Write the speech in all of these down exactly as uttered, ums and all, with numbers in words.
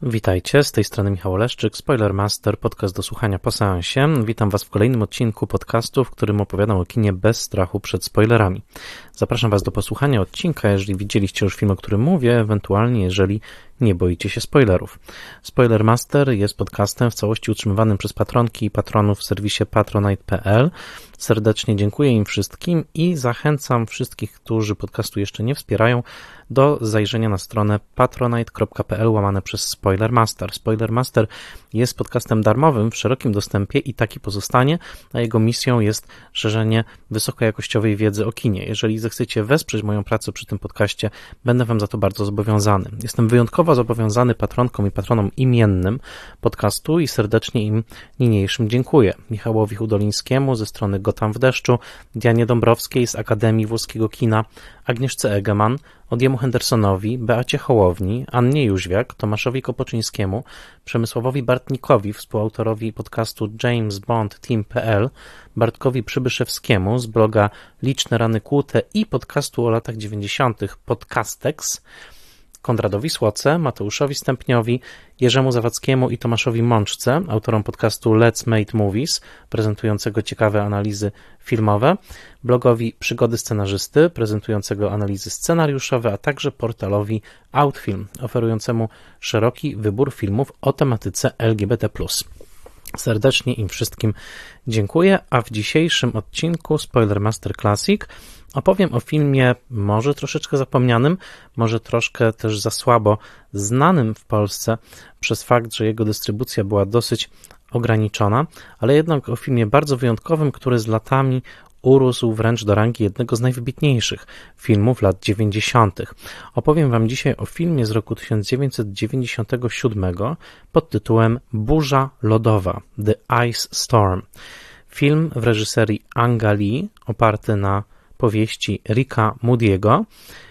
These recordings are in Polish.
Witajcie, z tej strony Michał Oleszczyk, Spoilermaster, podcast do słuchania po seansie. Witam Was w kolejnym odcinku podcastu, w którym opowiadam o kinie bez strachu przed spoilerami. Zapraszam Was do posłuchania odcinka, jeżeli widzieliście już film, o którym mówię, ewentualnie jeżeli nie boicie się spoilerów. Spoilermaster jest podcastem w całości utrzymywanym przez patronki i patronów w serwisie patronite kropka p l. Serdecznie dziękuję im wszystkim i zachęcam wszystkich, którzy podcastu jeszcze nie wspierają, do zajrzenia na stronę patronite kropka p l łamane przez Spoilermaster. Spoilermaster jest podcastem darmowym w szerokim dostępie i taki pozostanie, a jego misją jest szerzenie wysokojakościowej wiedzy o kinie. Jeżeli zechcecie wesprzeć moją pracę przy tym podcaście, będę Wam za to bardzo zobowiązany. Jestem wyjątkowo zobowiązany patronkom i patronom imiennym podcastu i serdecznie im niniejszym dziękuję. Michałowi Hudolińskiemu ze strony Gotham w deszczu, Dianie Dąbrowskiej z Akademii Włoskiego Kina, Agnieszce Egeman, Odiemu Hendersonowi, Beacie Hołowni, Annie Jóźwiak, Tomaszowi Kopoczyńskiemu, Przemysławowi Bartnikowi, współautorowi podcastu James Bond Team kropka p l, Bartkowi Przybyszewskiemu z bloga Liczne Rany Kłute i podcastu o latach dziewięćdziesiątych Podcastex, Konradowi Słoce, Mateuszowi Stępniowi, Jerzemu Zawadzkiemu i Tomaszowi Mączce, autorom podcastu Let's Made Movies, prezentującego ciekawe analizy filmowe, blogowi Przygody Scenarzysty, prezentującego analizy scenariuszowe, a także portalowi Outfilm, oferującemu szeroki wybór filmów o tematyce L G B T plus. Serdecznie im wszystkim dziękuję, a w dzisiejszym odcinku Spoilermaster Classic opowiem o filmie może troszeczkę zapomnianym, może troszkę też za słabo znanym w Polsce przez fakt, że jego dystrybucja była dosyć ograniczona, ale jednak o filmie bardzo wyjątkowym, który z latami urósł wręcz do rangi jednego z najwybitniejszych filmów lat dziewięćdziesiątych. Opowiem Wam dzisiaj o filmie z roku tysiąc dziewięćset dziewięćdziesiątego siódmego pod tytułem Burza lodowa, The Ice Storm. Film w reżyserii Anga Lee, oparty na powieści Ricka Moody'ego,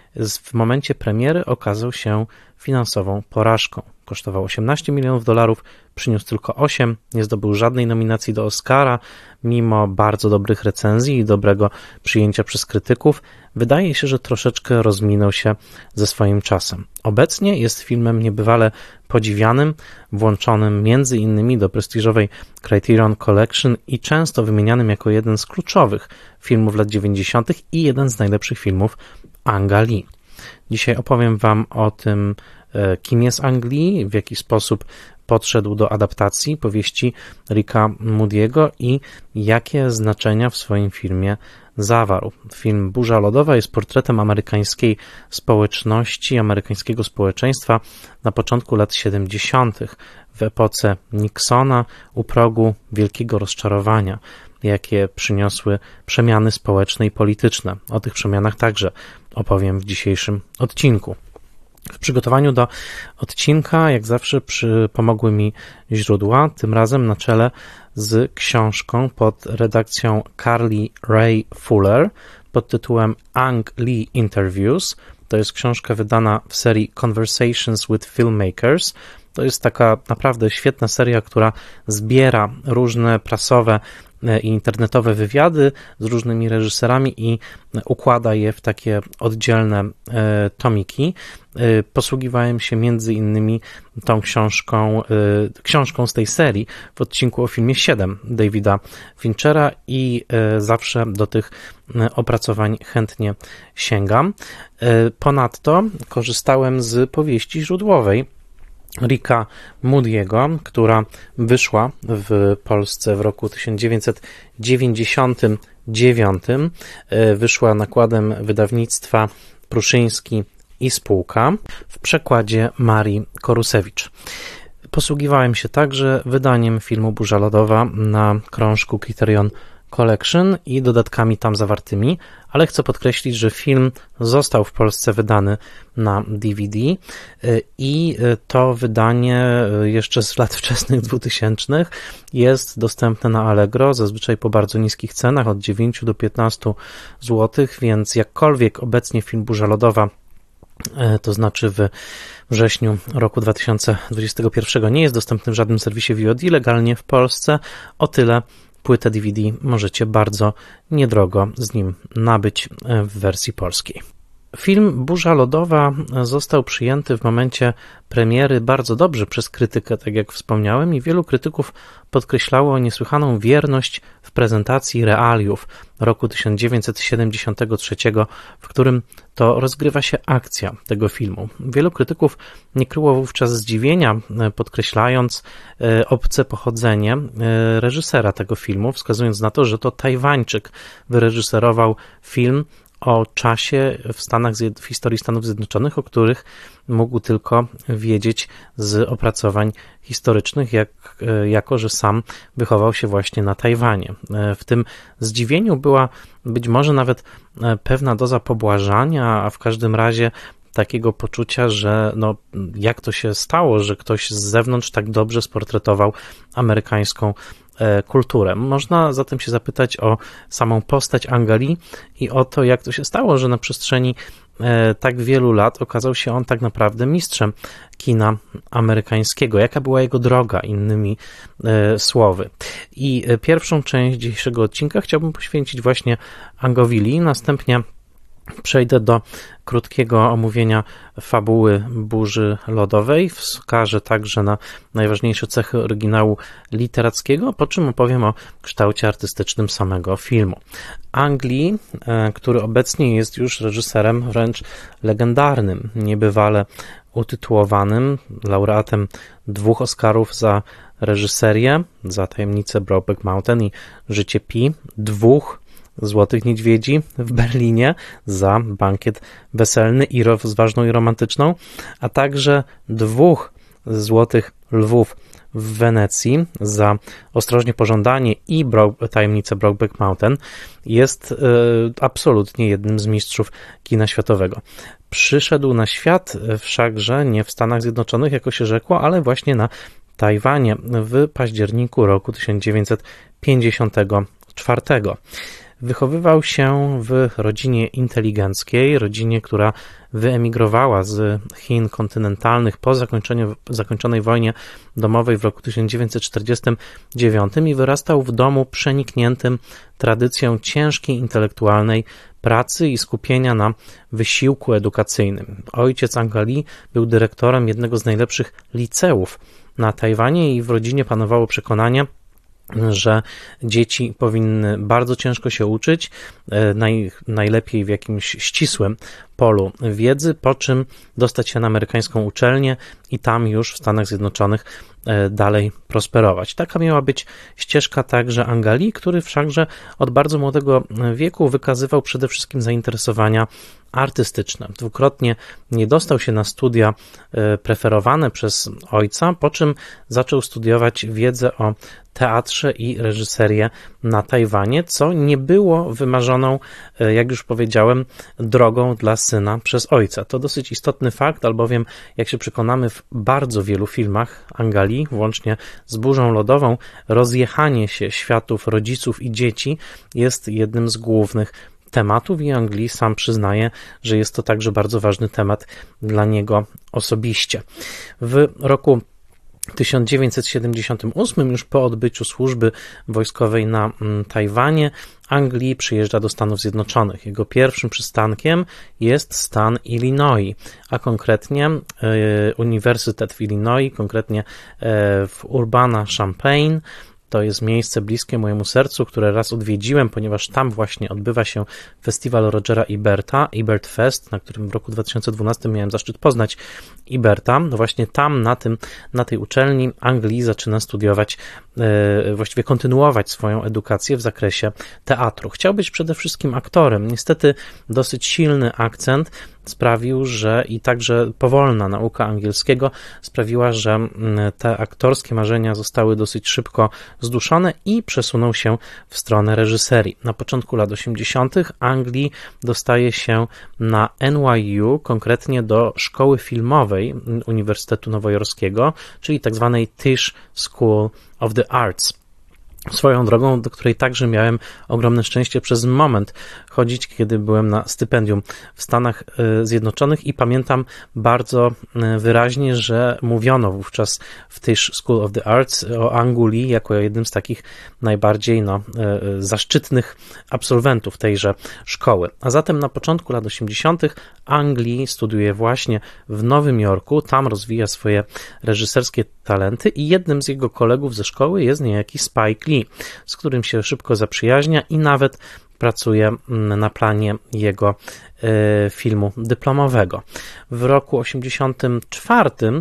w momencie premiery okazał się finansową porażką. Kosztował osiemnaście milionów dolarów, przyniósł tylko osiem, nie zdobył żadnej nominacji do Oscara, mimo bardzo dobrych recenzji i dobrego przyjęcia przez krytyków. Wydaje się, że troszeczkę rozminął się ze swoim czasem. Obecnie jest filmem niebywale podziwianym, włączonym między innymi do prestiżowej Criterion Collection i często wymienianym jako jeden z kluczowych filmów lat dziewięćdziesiątych i jeden z najlepszych filmów Anga Lee. Dzisiaj opowiem Wam o tym, kim jest Ang Lee, w jaki sposób podszedł do adaptacji powieści Ricka Moody'ego i jakie znaczenia w swoim filmie zawarł. Film Burza lodowa jest portretem amerykańskiej społeczności, amerykańskiego społeczeństwa na początku lat siedemdziesiątych, w epoce Nixona, u progu wielkiego rozczarowania, jakie przyniosły przemiany społeczne i polityczne. O tych przemianach także opowiem w dzisiejszym odcinku. W przygotowaniu do odcinka, jak zawsze, przy, pomogły mi źródła, tym razem na czele z książką pod redakcją Carly Rae Fuller pod tytułem Ang Lee Interviews. To jest książka wydana w serii Conversations with Filmmakers. To jest taka naprawdę świetna seria, która zbiera różne prasowe i internetowe wywiady z różnymi reżyserami i układa je w takie oddzielne tomiki. Posługiwałem się między innymi tą książką, książką z tej serii w odcinku o filmie siedem Davida Finchera i zawsze do tych opracowań chętnie sięgam. Ponadto korzystałem z powieści źródłowej Ricka Moody'ego, która wyszła w Polsce w roku tysiąc dziewięćset dziewięćdziesiątym dziewiątym. Wyszła nakładem wydawnictwa Pruszyński i Spółka w przekładzie Marii Korusewicz. Posługiwałem się także wydaniem filmu Burza lodowa na krążku Criterion Collection i dodatkami tam zawartymi, ale chcę podkreślić, że film został w Polsce wydany na D V D i to wydanie jeszcze z lat wczesnych dwutysięcznych jest dostępne na Allegro, zazwyczaj po bardzo niskich cenach, od dziewięć do piętnastu złotych, więc jakkolwiek obecnie film Burza lodowa, to znaczy w wrześniu roku dwa tysiące dwudziestego pierwszego, nie jest dostępny w żadnym serwisie V O D legalnie w Polsce, o tyle płytę D V D możecie bardzo niedrogo z nim nabyć w wersji polskiej. Film Burza Lodowa został przyjęty w momencie premiery bardzo dobrze przez krytykę, tak jak wspomniałem, i wielu krytyków podkreślało niesłychaną wierność w prezentacji realiów roku tysiąc dziewięćset siedemdziesiątego trzeciego, w którym to rozgrywa się akcja tego filmu. Wielu krytyków nie kryło wówczas zdziwienia, podkreślając obce pochodzenie reżysera tego filmu, wskazując na to, że to Tajwańczyk wyreżyserował film o czasie w Stanach, w historii Stanów Zjednoczonych, o których mógł tylko wiedzieć z opracowań historycznych, jak, jako że sam wychował się właśnie na Tajwanie. W tym zdziwieniu była być może nawet pewna doza pobłażania, a w każdym razie takiego poczucia, że no, jak to się stało, że ktoś z zewnątrz tak dobrze sportretował amerykańską kulturę. Można zatem się zapytać o samą postać Ang Lee i o to, jak to się stało, że na przestrzeni tak wielu lat okazał się on tak naprawdę mistrzem kina amerykańskiego. Jaka była jego droga, innymi słowy. I pierwszą część dzisiejszego odcinka chciałbym poświęcić właśnie Angowi Lee, następnie przejdę do krótkiego omówienia fabuły Burzy Lodowej, wskażę także na najważniejsze cechy oryginału literackiego, po czym opowiem o kształcie artystycznym samego filmu. Ang Lee, który obecnie jest już reżyserem wręcz legendarnym, niebywale utytułowanym, laureatem dwóch Oscarów za reżyserię, za Tajemnicę Brokeback Mountain i Życie Pi, dwóch Złotych Niedźwiedzi w Berlinie za Bankiet Weselny i Rozważną i Romantyczną, a także dwóch Złotych Lwów w Wenecji za Ostrożnie Pożądanie i Bro- Tajemnicę Brokeback Mountain, jest y, absolutnie jednym z mistrzów kina światowego. Przyszedł na świat wszakże nie w Stanach Zjednoczonych, jako się rzekło, ale właśnie na Tajwanie w październiku roku tysiąc dziewięćset pięćdziesiątego czwartego. Wychowywał się w rodzinie inteligenckiej, rodzinie, która wyemigrowała z Chin kontynentalnych po zakończeniu, zakończonej wojnie domowej w roku tysiąc dziewięćset czterdziestym dziewiątym i wyrastał w domu przenikniętym tradycją ciężkiej intelektualnej pracy i skupienia na wysiłku edukacyjnym. Ojciec Anga Lee był dyrektorem jednego z najlepszych liceów na Tajwanie i w rodzinie panowało przekonanie, że dzieci powinny bardzo ciężko się uczyć, naj, najlepiej w jakimś ścisłym polu wiedzy, po czym dostać się na amerykańską uczelnię i tam już w Stanach Zjednoczonych dalej prosperować. Taka miała być ścieżka także Anga Lee, który wszakże od bardzo młodego wieku wykazywał przede wszystkim zainteresowania artystyczne. Dwukrotnie nie dostał się na studia preferowane przez ojca, po czym zaczął studiować wiedzę o teatrze i reżyserię na Tajwanie, co nie było wymarzoną, jak już powiedziałem, drogą dla syna przez ojca. To dosyć istotny fakt, albowiem, jak się przekonamy, w bardzo wielu filmach Anga Lee, włącznie z Burzą Lodową, rozjechanie się światów rodziców i dzieci jest jednym z głównych tematów i Ang Lee sam przyznaje, że jest to także bardzo ważny temat dla niego osobiście. W roku tysiąc dziewięćset siedemdziesiątym ósmym, już po odbyciu służby wojskowej na Tajwanie, Ang Lee przyjeżdża do Stanów Zjednoczonych. Jego pierwszym przystankiem jest stan Illinois, a konkretnie e, Uniwersytet w Illinois, konkretnie e, w Urbana-Champaign. To jest miejsce bliskie mojemu sercu, które raz odwiedziłem, ponieważ tam właśnie odbywa się festiwal Rogera Eberta, Ebert Fest, na którym w roku dwa tysiące dwunastym miałem zaszczyt poznać Eberta. No właśnie tam, na tym, na tej uczelni Ang Lee zaczyna studiować, e, właściwie kontynuować swoją edukację w zakresie teatru. Chciał być przede wszystkim aktorem. Niestety dosyć silny akcent sprawił, że i także powolna nauka angielskiego sprawiła, że te aktorskie marzenia zostały dosyć szybko zduszone i przesunął się w stronę reżyserii. Na początku lat osiemdziesiątych Ang Lee dostaje się na N Y U, konkretnie do Szkoły Filmowej Uniwersytetu Nowojorskiego, czyli tak zwanej Tisch School of the Arts. Swoją drogą, do której także miałem ogromne szczęście przez moment chodzić, kiedy byłem na stypendium w Stanach Zjednoczonych i pamiętam bardzo wyraźnie, że mówiono wówczas w Tisch School of the Arts o Angu Lee jako jednym z takich najbardziej no, zaszczytnych absolwentów tejże szkoły. A zatem na początku lat osiemdziesiątych Ang Lee studiuje właśnie w Nowym Jorku, tam rozwija swoje reżyserskie talenty i jednym z jego kolegów ze szkoły jest niejaki Spike Lee, z którym się szybko zaprzyjaźnia i nawet pracuje na planie jego filmu dyplomowego. W roku osiemdziesiątym czwartym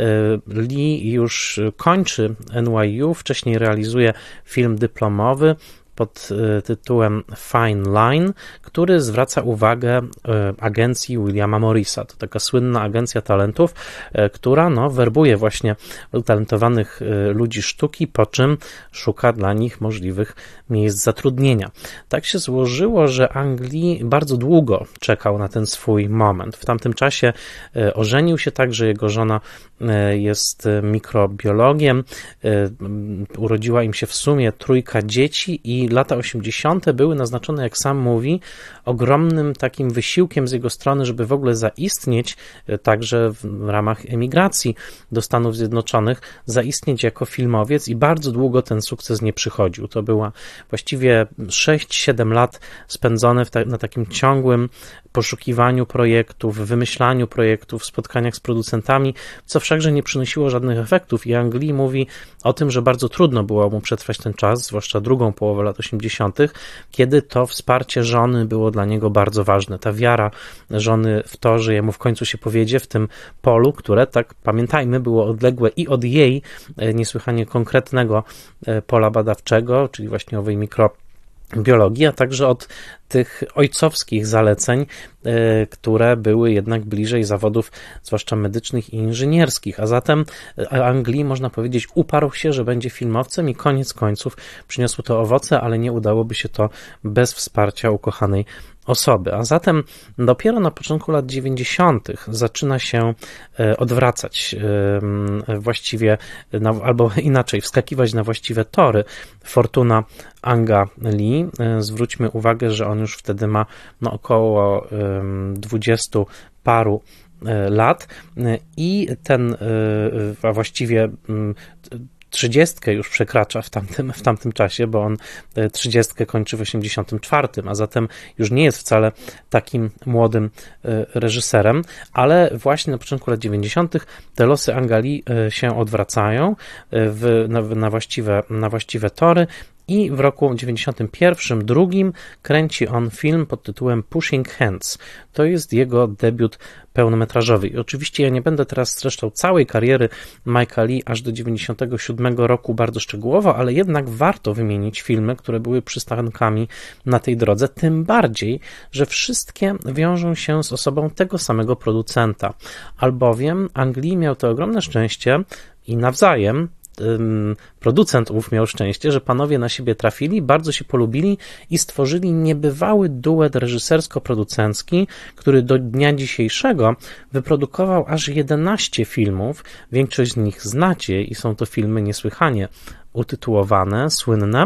Lee już kończy N Y U, wcześniej realizuje film dyplomowy pod tytułem Fine Line, który zwraca uwagę agencji Williama Morrisa. To taka słynna agencja talentów, która no, werbuje właśnie utalentowanych ludzi sztuki, po czym szuka dla nich możliwych miejsc zatrudnienia. Tak się złożyło, że Ang Lee bardzo długo czekał na ten swój moment. W tamtym czasie ożenił się także, jego żona jest mikrobiologiem, urodziła im się w sumie trójka dzieci i lata osiemdziesiąte były naznaczone, jak sam mówi, ogromnym takim wysiłkiem z jego strony, żeby w ogóle zaistnieć, także w ramach emigracji do Stanów Zjednoczonych, zaistnieć jako filmowiec i bardzo długo ten sukces nie przychodził. To była właściwie sześć siedem lat spędzone w ta- na takim ciągłym poszukiwaniu projektów, wymyślaniu projektów, spotkaniach z producentami, co wszakże nie przynosiło żadnych efektów i Ang Lee mówi o tym, że bardzo trudno było mu przetrwać ten czas, zwłaszcza drugą połowę lat osiemdziesiątych, kiedy to wsparcie żony było dla niego bardzo ważne. Ta wiara żony w to, że jemu w końcu się powiedzie w tym polu, które, tak pamiętajmy, było odległe i od jej niesłychanie konkretnego pola badawczego, czyli właśnie owej mikrobiologii, a także od tych ojcowskich zaleceń, które były jednak bliżej zawodów, zwłaszcza medycznych i inżynierskich. A zatem Ang Lee, można powiedzieć, uparł się, że będzie filmowcem i koniec końców przyniosło to owoce, ale nie udałoby się to bez wsparcia ukochanej osoby. A zatem dopiero na początku lat dziewięćdziesiątych zaczyna się odwracać właściwie, na, albo inaczej, wskakiwać na właściwe tory fortuna Anga Lee. Zwróćmy uwagę, że on już wtedy ma no, około dwudziestu paru lat i ten, a właściwie trzydziestkę już przekracza w tamtym, w tamtym czasie, bo on trzydziestkę kończy w osiemdziesiątym czwartym, a zatem już nie jest wcale takim młodym reżyserem, ale właśnie na początku lat dziewięćdziesiątych te losy Anga Lee się odwracają w, na, na, właściwe, na właściwe tory. I w roku dziewięćdziesiątym pierwszym, drugim kręci on film pod tytułem Pushing Hands. To jest jego debiut pełnometrażowy. I oczywiście ja nie będę teraz streszczał całej kariery Mike'a Lee aż do dziewięćdziesiątego siódmego roku bardzo szczegółowo, ale jednak warto wymienić filmy, które były przystankami na tej drodze, tym bardziej, że wszystkie wiążą się z osobą tego samego producenta. Albowiem Ang Lee miał to ogromne szczęście i nawzajem producent ów miał szczęście, że panowie na siebie trafili, bardzo się polubili i stworzyli niebywały duet reżysersko-producencki, który do dnia dzisiejszego wyprodukował aż jedenaście filmów. Większość z nich znacie i są to filmy niesłychanie utytułowane, słynne.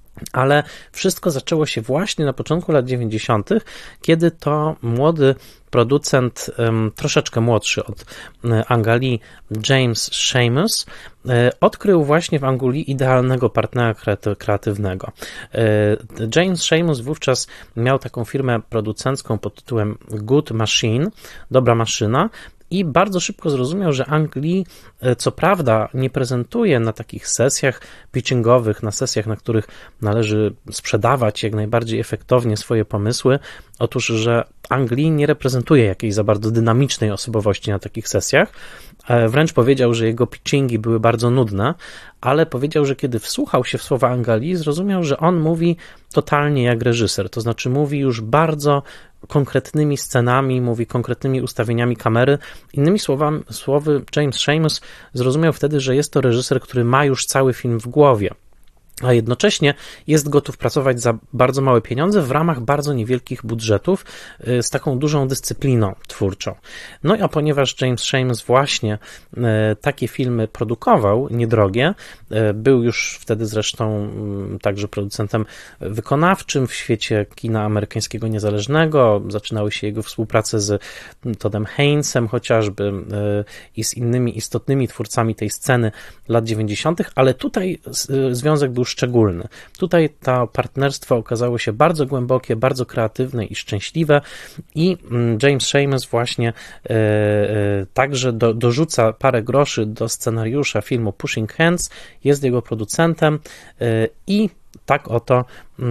Ale wszystko zaczęło się właśnie na początku lat dziewięćdziesiątych, kiedy to młody producent, um, troszeczkę młodszy od Anga Lee, James Schamus, e, odkrył właśnie w Angu Lee idealnego partnera kreatywnego. E, James Schamus wówczas miał taką firmę producencką pod tytułem Good Machine, dobra maszyna, i bardzo szybko zrozumiał, że Ang Lee co prawda nie prezentuje na takich sesjach pitchingowych, na sesjach, na których należy sprzedawać jak najbardziej efektownie swoje pomysły. Otóż, że Ang Lee nie reprezentuje jakiejś za bardzo dynamicznej osobowości na takich sesjach. Wręcz powiedział, że jego pitchingi były bardzo nudne, ale powiedział, że kiedy wsłuchał się w słowa Anga Lee, zrozumiał, że on mówi totalnie jak reżyser, to znaczy mówi już bardzo konkretnymi scenami, mówi konkretnymi ustawieniami kamery. Innymi słowami, słowy James Schamus zrozumiał wtedy, że jest to reżyser, który ma już cały film w głowie. a jednocześnie jest gotów pracować za bardzo małe pieniądze w ramach bardzo niewielkich budżetów z taką dużą dyscypliną twórczą. No a ponieważ James Schamus właśnie takie filmy produkował, niedrogie, był już wtedy zresztą także producentem wykonawczym w świecie kina amerykańskiego niezależnego, zaczynały się jego współprace z Toddem Haynesem chociażby i z innymi istotnymi twórcami tej sceny lat dziewięćdziesiątych, ale tutaj związek był szczególny. Tutaj to partnerstwo okazało się bardzo głębokie, bardzo kreatywne i szczęśliwe i James Schamus właśnie e, e, także do, dorzuca parę groszy do scenariusza filmu Pushing Hands, jest jego producentem e, i tak oto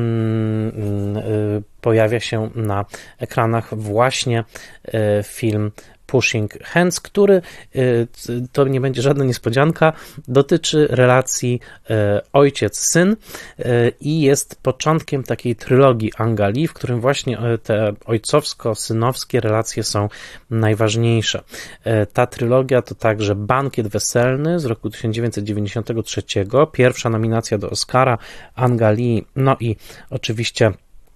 mm, y, pojawia się na ekranach właśnie y, film Pushing Hands, który, y, to nie będzie żadna niespodzianka, dotyczy relacji y, ojciec-syn y, i jest początkiem takiej trylogii Anga Lee, w którym właśnie te ojcowsko-synowskie relacje są najważniejsze. Y, ta trylogia to także Bankiet Weselny z roku tysiąc dziewięćset dziewięćdziesiątego trzeciego, pierwsza nominacja do Oscara Anga Lee, no i oczywiście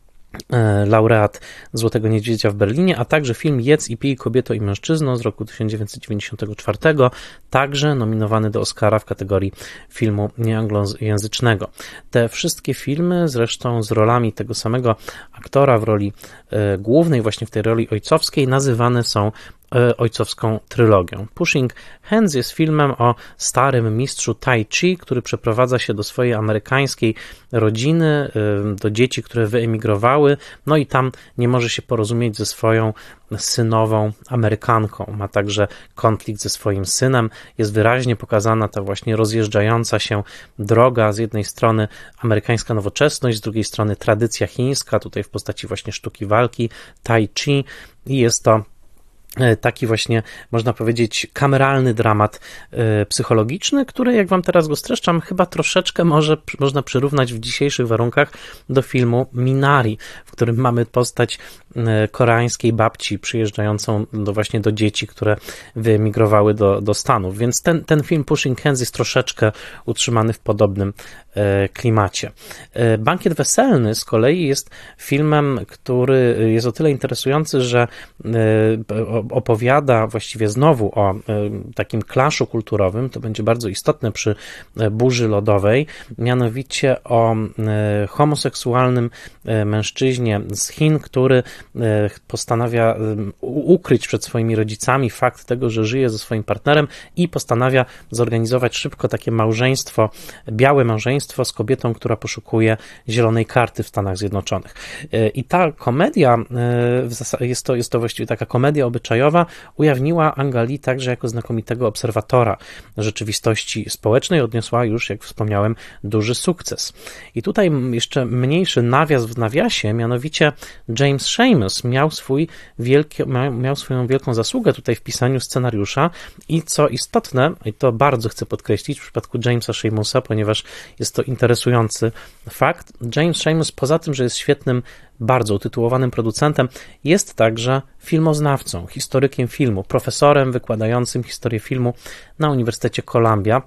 laureat Złotego Niedźwiedzia w Berlinie, a także film Jedz i pij, kobieto i mężczyzno z roku tysiąc dziewięćset dziewięćdziesiątego czwartego, także nominowany do Oscara w kategorii filmu nieanglojęzycznego. Te wszystkie filmy, zresztą z rolami tego samego aktora w roli e, głównej, właśnie w tej roli ojcowskiej, nazywane są ojcowską trylogią. Pushing Hands jest filmem o starym mistrzu tai chi, który przeprowadza się do swojej amerykańskiej rodziny, do dzieci, które wyemigrowały, no i tam nie może się porozumieć ze swoją synową Amerykanką. Ma także konflikt ze swoim synem. Jest wyraźnie pokazana ta właśnie rozjeżdżająca się droga, z jednej strony amerykańska nowoczesność, z drugiej strony tradycja chińska, tutaj w postaci właśnie sztuki walki, tai chi, i jest to taki właśnie, można powiedzieć, kameralny dramat y, psychologiczny, który, jak wam teraz go streszczam, chyba troszeczkę może można przyrównać w dzisiejszych warunkach do filmu Minari, w którym mamy postać y, koreańskiej babci przyjeżdżającą do, właśnie do dzieci, które wyemigrowały do, do Stanów. Więc ten, ten film Pushing Hands jest troszeczkę utrzymany w podobnym y, klimacie. Y, Bankiet Weselny z kolei jest filmem, który jest o tyle interesujący, że y, opowiada właściwie znowu o takim klaszu kulturowym, to będzie bardzo istotne przy burzy lodowej, mianowicie o homoseksualnym mężczyźnie z Chin, który postanawia ukryć przed swoimi rodzicami fakt tego, że żyje ze swoim partnerem i postanawia zorganizować szybko takie małżeństwo, białe małżeństwo z kobietą, która poszukuje zielonej karty w Stanach Zjednoczonych. I ta komedia, jest to, jest to właściwie taka komedia obyczajowa, ujawniła Anga Lee także jako znakomitego obserwatora rzeczywistości społecznej, odniosła już, jak wspomniałem, duży sukces. I tutaj jeszcze mniejszy nawias w nawiasie, mianowicie James Schamus miał, swój wielki, miał swoją wielką zasługę tutaj w pisaniu scenariusza i co istotne, i to bardzo chcę podkreślić w przypadku Jamesa Shamusa, ponieważ jest to interesujący fakt, James Schamus poza tym, że jest świetnym, bardzo utytułowanym producentem, jest także filmoznawcą, historykiem filmu, profesorem wykładającym historię filmu na Uniwersytecie Columbia.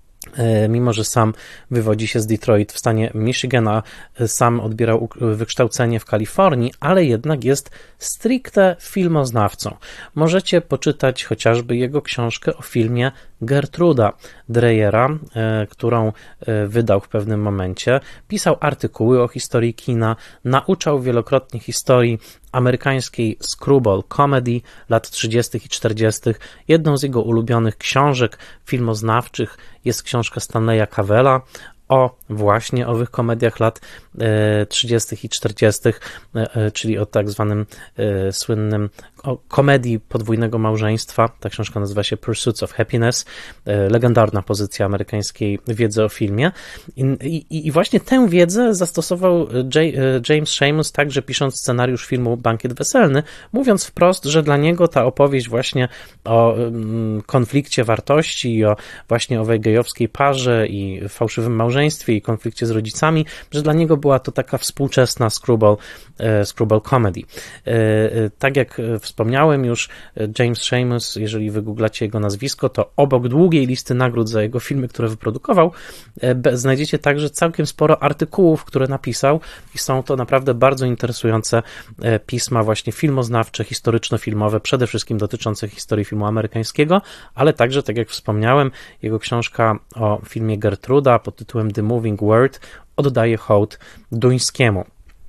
Mimo że sam wywodzi się z Detroit w stanie Michigana, sam odbierał wykształcenie w Kalifornii, ale jednak jest stricte filmoznawcą. Możecie poczytać chociażby jego książkę o filmie Gertruda Dreyera, którą wydał w pewnym momencie. Pisał artykuły o historii kina, nauczał wielokrotnie historii amerykańskiej screwball comedy lat trzydziestych i czterdziestych. Jedną z jego ulubionych książek filmoznawczych jest książka Stanleya Cavella o właśnie owych komediach lat trzydziestych i czterdziestych, czyli o tak zwanym słynnym o komedii podwójnego małżeństwa. Ta książka nazywa się Pursuits of Happiness, legendarna pozycja amerykańskiej wiedzy o filmie. I, i, i właśnie tę wiedzę zastosował J, James Schamus także pisząc scenariusz filmu Bankiet Weselny, mówiąc wprost, że dla niego ta opowieść właśnie o konflikcie wartości i o właśnie owej gejowskiej parze i fałszywym małżeństwie i konflikcie z rodzicami, że dla niego była to taka współczesna screwball, screwball comedy. Tak jak wspomniałem, wspomniałem już, James Schamus, jeżeli wygooglacie jego nazwisko, to obok długiej listy nagród za jego filmy, które wyprodukował, znajdziecie także całkiem sporo artykułów, które napisał i są to naprawdę bardzo interesujące pisma właśnie filmoznawcze, historyczno-filmowe, przede wszystkim dotyczące historii filmu amerykańskiego, ale także, tak jak wspomniałem, jego książka o filmie Gertruda pod tytułem The Moving Word oddaje hołd duńskiemu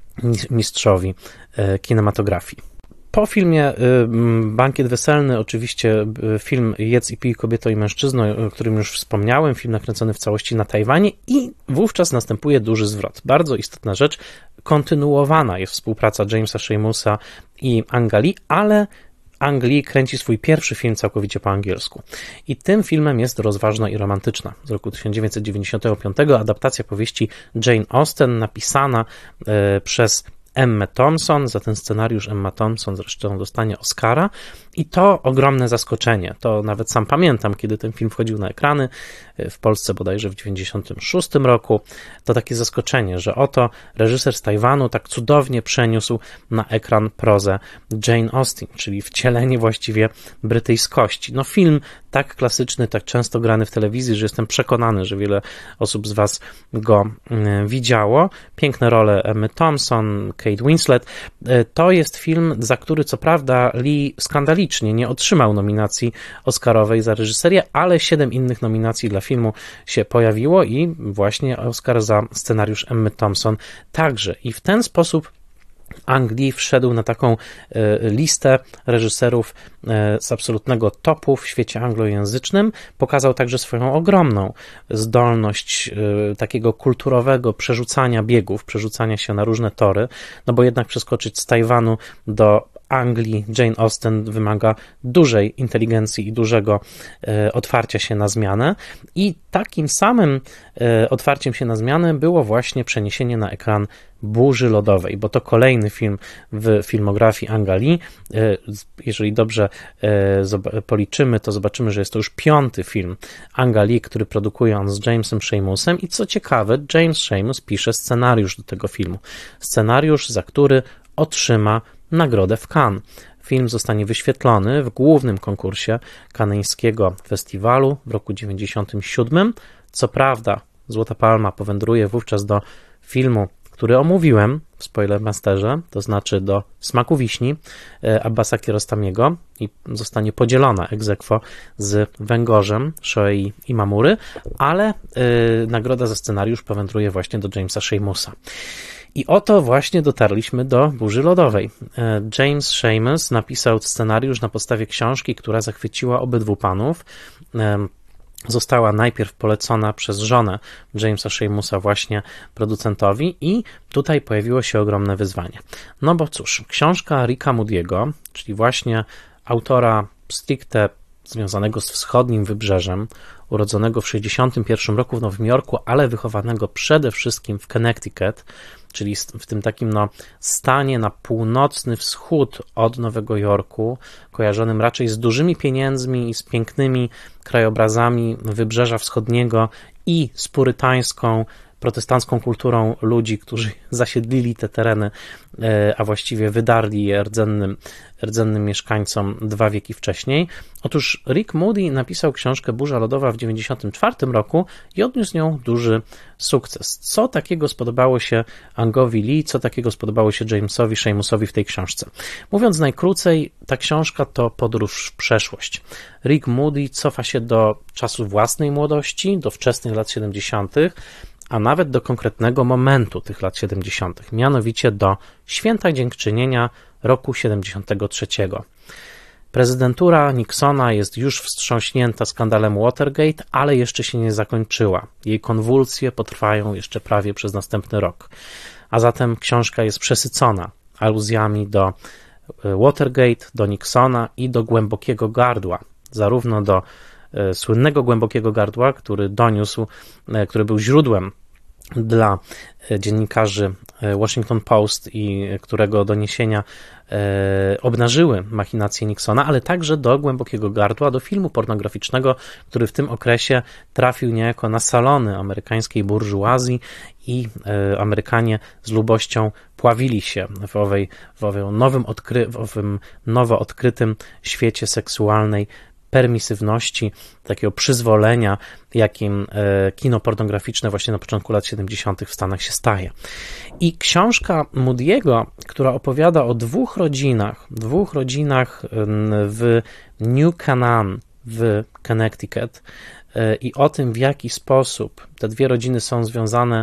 mistrzowi kinematografii. Po filmie Bankiet Weselny oczywiście film Jedz i pij, kobieto i mężczyzno, o którym już wspomniałem, film nakręcony w całości na Tajwanie i wówczas następuje duży zwrot. Bardzo istotna rzecz, kontynuowana jest współpraca Jamesa Shamusa i Ang Lee, ale Ang Lee kręci swój pierwszy film całkowicie po angielsku. I tym filmem jest Rozważna i romantyczna z roku tysiąc dziewięćset dziewięćdziesiątego piątego, adaptacja powieści Jane Austen, napisana y, przez Emmę Thompson. Za ten scenariusz Emma Thompson zresztą dostanie Oscara i to ogromne zaskoczenie. To nawet sam pamiętam, kiedy ten film wchodził na ekrany w Polsce bodajże w dziewięćdziesiątym szóstym roku. To takie zaskoczenie, że oto reżyser z Tajwanu tak cudownie przeniósł na ekran prozę Jane Austen, czyli wcielenie właściwie brytyjskości. No film tak klasyczny, tak często grany w telewizji, że jestem przekonany, że wiele osób z was go widziało. Piękne role Emmy Thompson, Kate Winslet. To jest film, za który co prawda Lee skandalicznie nie otrzymał nominacji oscarowej za reżyserię, ale siedem innych nominacji dla filmu się pojawiło i właśnie Oscar za scenariusz Emmy Thompson także. I w ten sposób Ang Lee wszedł na taką listę reżyserów z absolutnego topu w świecie anglojęzycznym. Pokazał także swoją ogromną zdolność takiego kulturowego przerzucania biegów, przerzucania się na różne tory, no bo jednak przeskoczyć z Tajwanu do Anglii Jane Austen wymaga dużej inteligencji i dużego e, otwarcia się na zmianę i takim samym e, otwarciem się na zmianę było właśnie przeniesienie na ekran Burzy Lodowej, bo to kolejny film w filmografii Anga Lee. E, jeżeli dobrze e, policzymy, to zobaczymy, że jest to już piąty film Anga Lee, który produkuje on z Jamesem Shamusem i co ciekawe, James Shamus pisze scenariusz do tego filmu. Scenariusz, za który otrzyma nagrodę w Cannes. Film zostanie wyświetlony w głównym konkursie kaneńskiego festiwalu w roku dziewięćdziesiątym siódmym. Co prawda Złota Palma powędruje wówczas do filmu, który omówiłem w Spoilermasterze, to znaczy do Smaku Wiśni Abbasa Kiarostamiego i zostanie podzielona ex aequo z Węgorzem Shoei Imamury, ale yy, nagroda za scenariusz powędruje właśnie do Jamesa Shamusa. I oto właśnie dotarliśmy do Burzy Lodowej. James Shamus napisał scenariusz na podstawie książki, która zachwyciła obydwu panów. Została najpierw polecona przez żonę Jamesa Shamusa właśnie producentowi i tutaj pojawiło się ogromne wyzwanie. No bo cóż, książka Ricka Moody'ego, czyli właśnie autora stricte związanego z wschodnim wybrzeżem, urodzonego w sześćdziesiątym pierwszym roku w Nowym Jorku, ale wychowanego przede wszystkim w Connecticut, czyli w tym takim no, stanie na północny wschód od Nowego Jorku, kojarzonym raczej z dużymi pieniędzmi i z pięknymi krajobrazami Wybrzeża Wschodniego i z purytańską, protestancką kulturą ludzi, którzy zasiedlili te tereny, a właściwie wydarli je rdzennym, rdzennym mieszkańcom dwa wieki wcześniej. Otóż Rick Moody napisał książkę Burza Lodowa w dziewięćdziesiątym czwartym roku i odniósł nią duży sukces. Co takiego spodobało się Angowi Lee, co takiego spodobało się Jamesowi Shamusowi w tej książce? Mówiąc najkrócej, ta książka to podróż w przeszłość. Rick Moody cofa się do czasu własnej młodości, do wczesnych lat siedemdziesiątych, a nawet do konkretnego momentu tych lat siedemdziesiątych, mianowicie do Święta Dziękczynienia roku siedemdziesiątego trzeciego. Prezydentura Nixona jest już wstrząśnięta skandalem Watergate, ale jeszcze się nie zakończyła. Jej konwulsje potrwają jeszcze prawie przez następny rok. A zatem książka jest przesycona aluzjami do Watergate, do Nixona i do głębokiego gardła, zarówno do słynnego głębokiego gardła, który doniósł, który był źródłem dla dziennikarzy Washington Post i którego doniesienia obnażyły machinacje Nixona, ale także do głębokiego gardła, do filmu pornograficznego, który w tym okresie trafił niejako na salony amerykańskiej burżuazji i Amerykanie z lubością pławili się w, owej, w, owym nowym odkry, w owym nowo odkrytym świecie seksualnej permisywności, takiego przyzwolenia, jakim kino pornograficzne właśnie na początku lat siedemdziesiątych w Stanach się staje. I książka Moody'ego, która opowiada o dwóch rodzinach, dwóch rodzinach w New Canaan w Connecticut i o tym, w jaki sposób te dwie rodziny są związane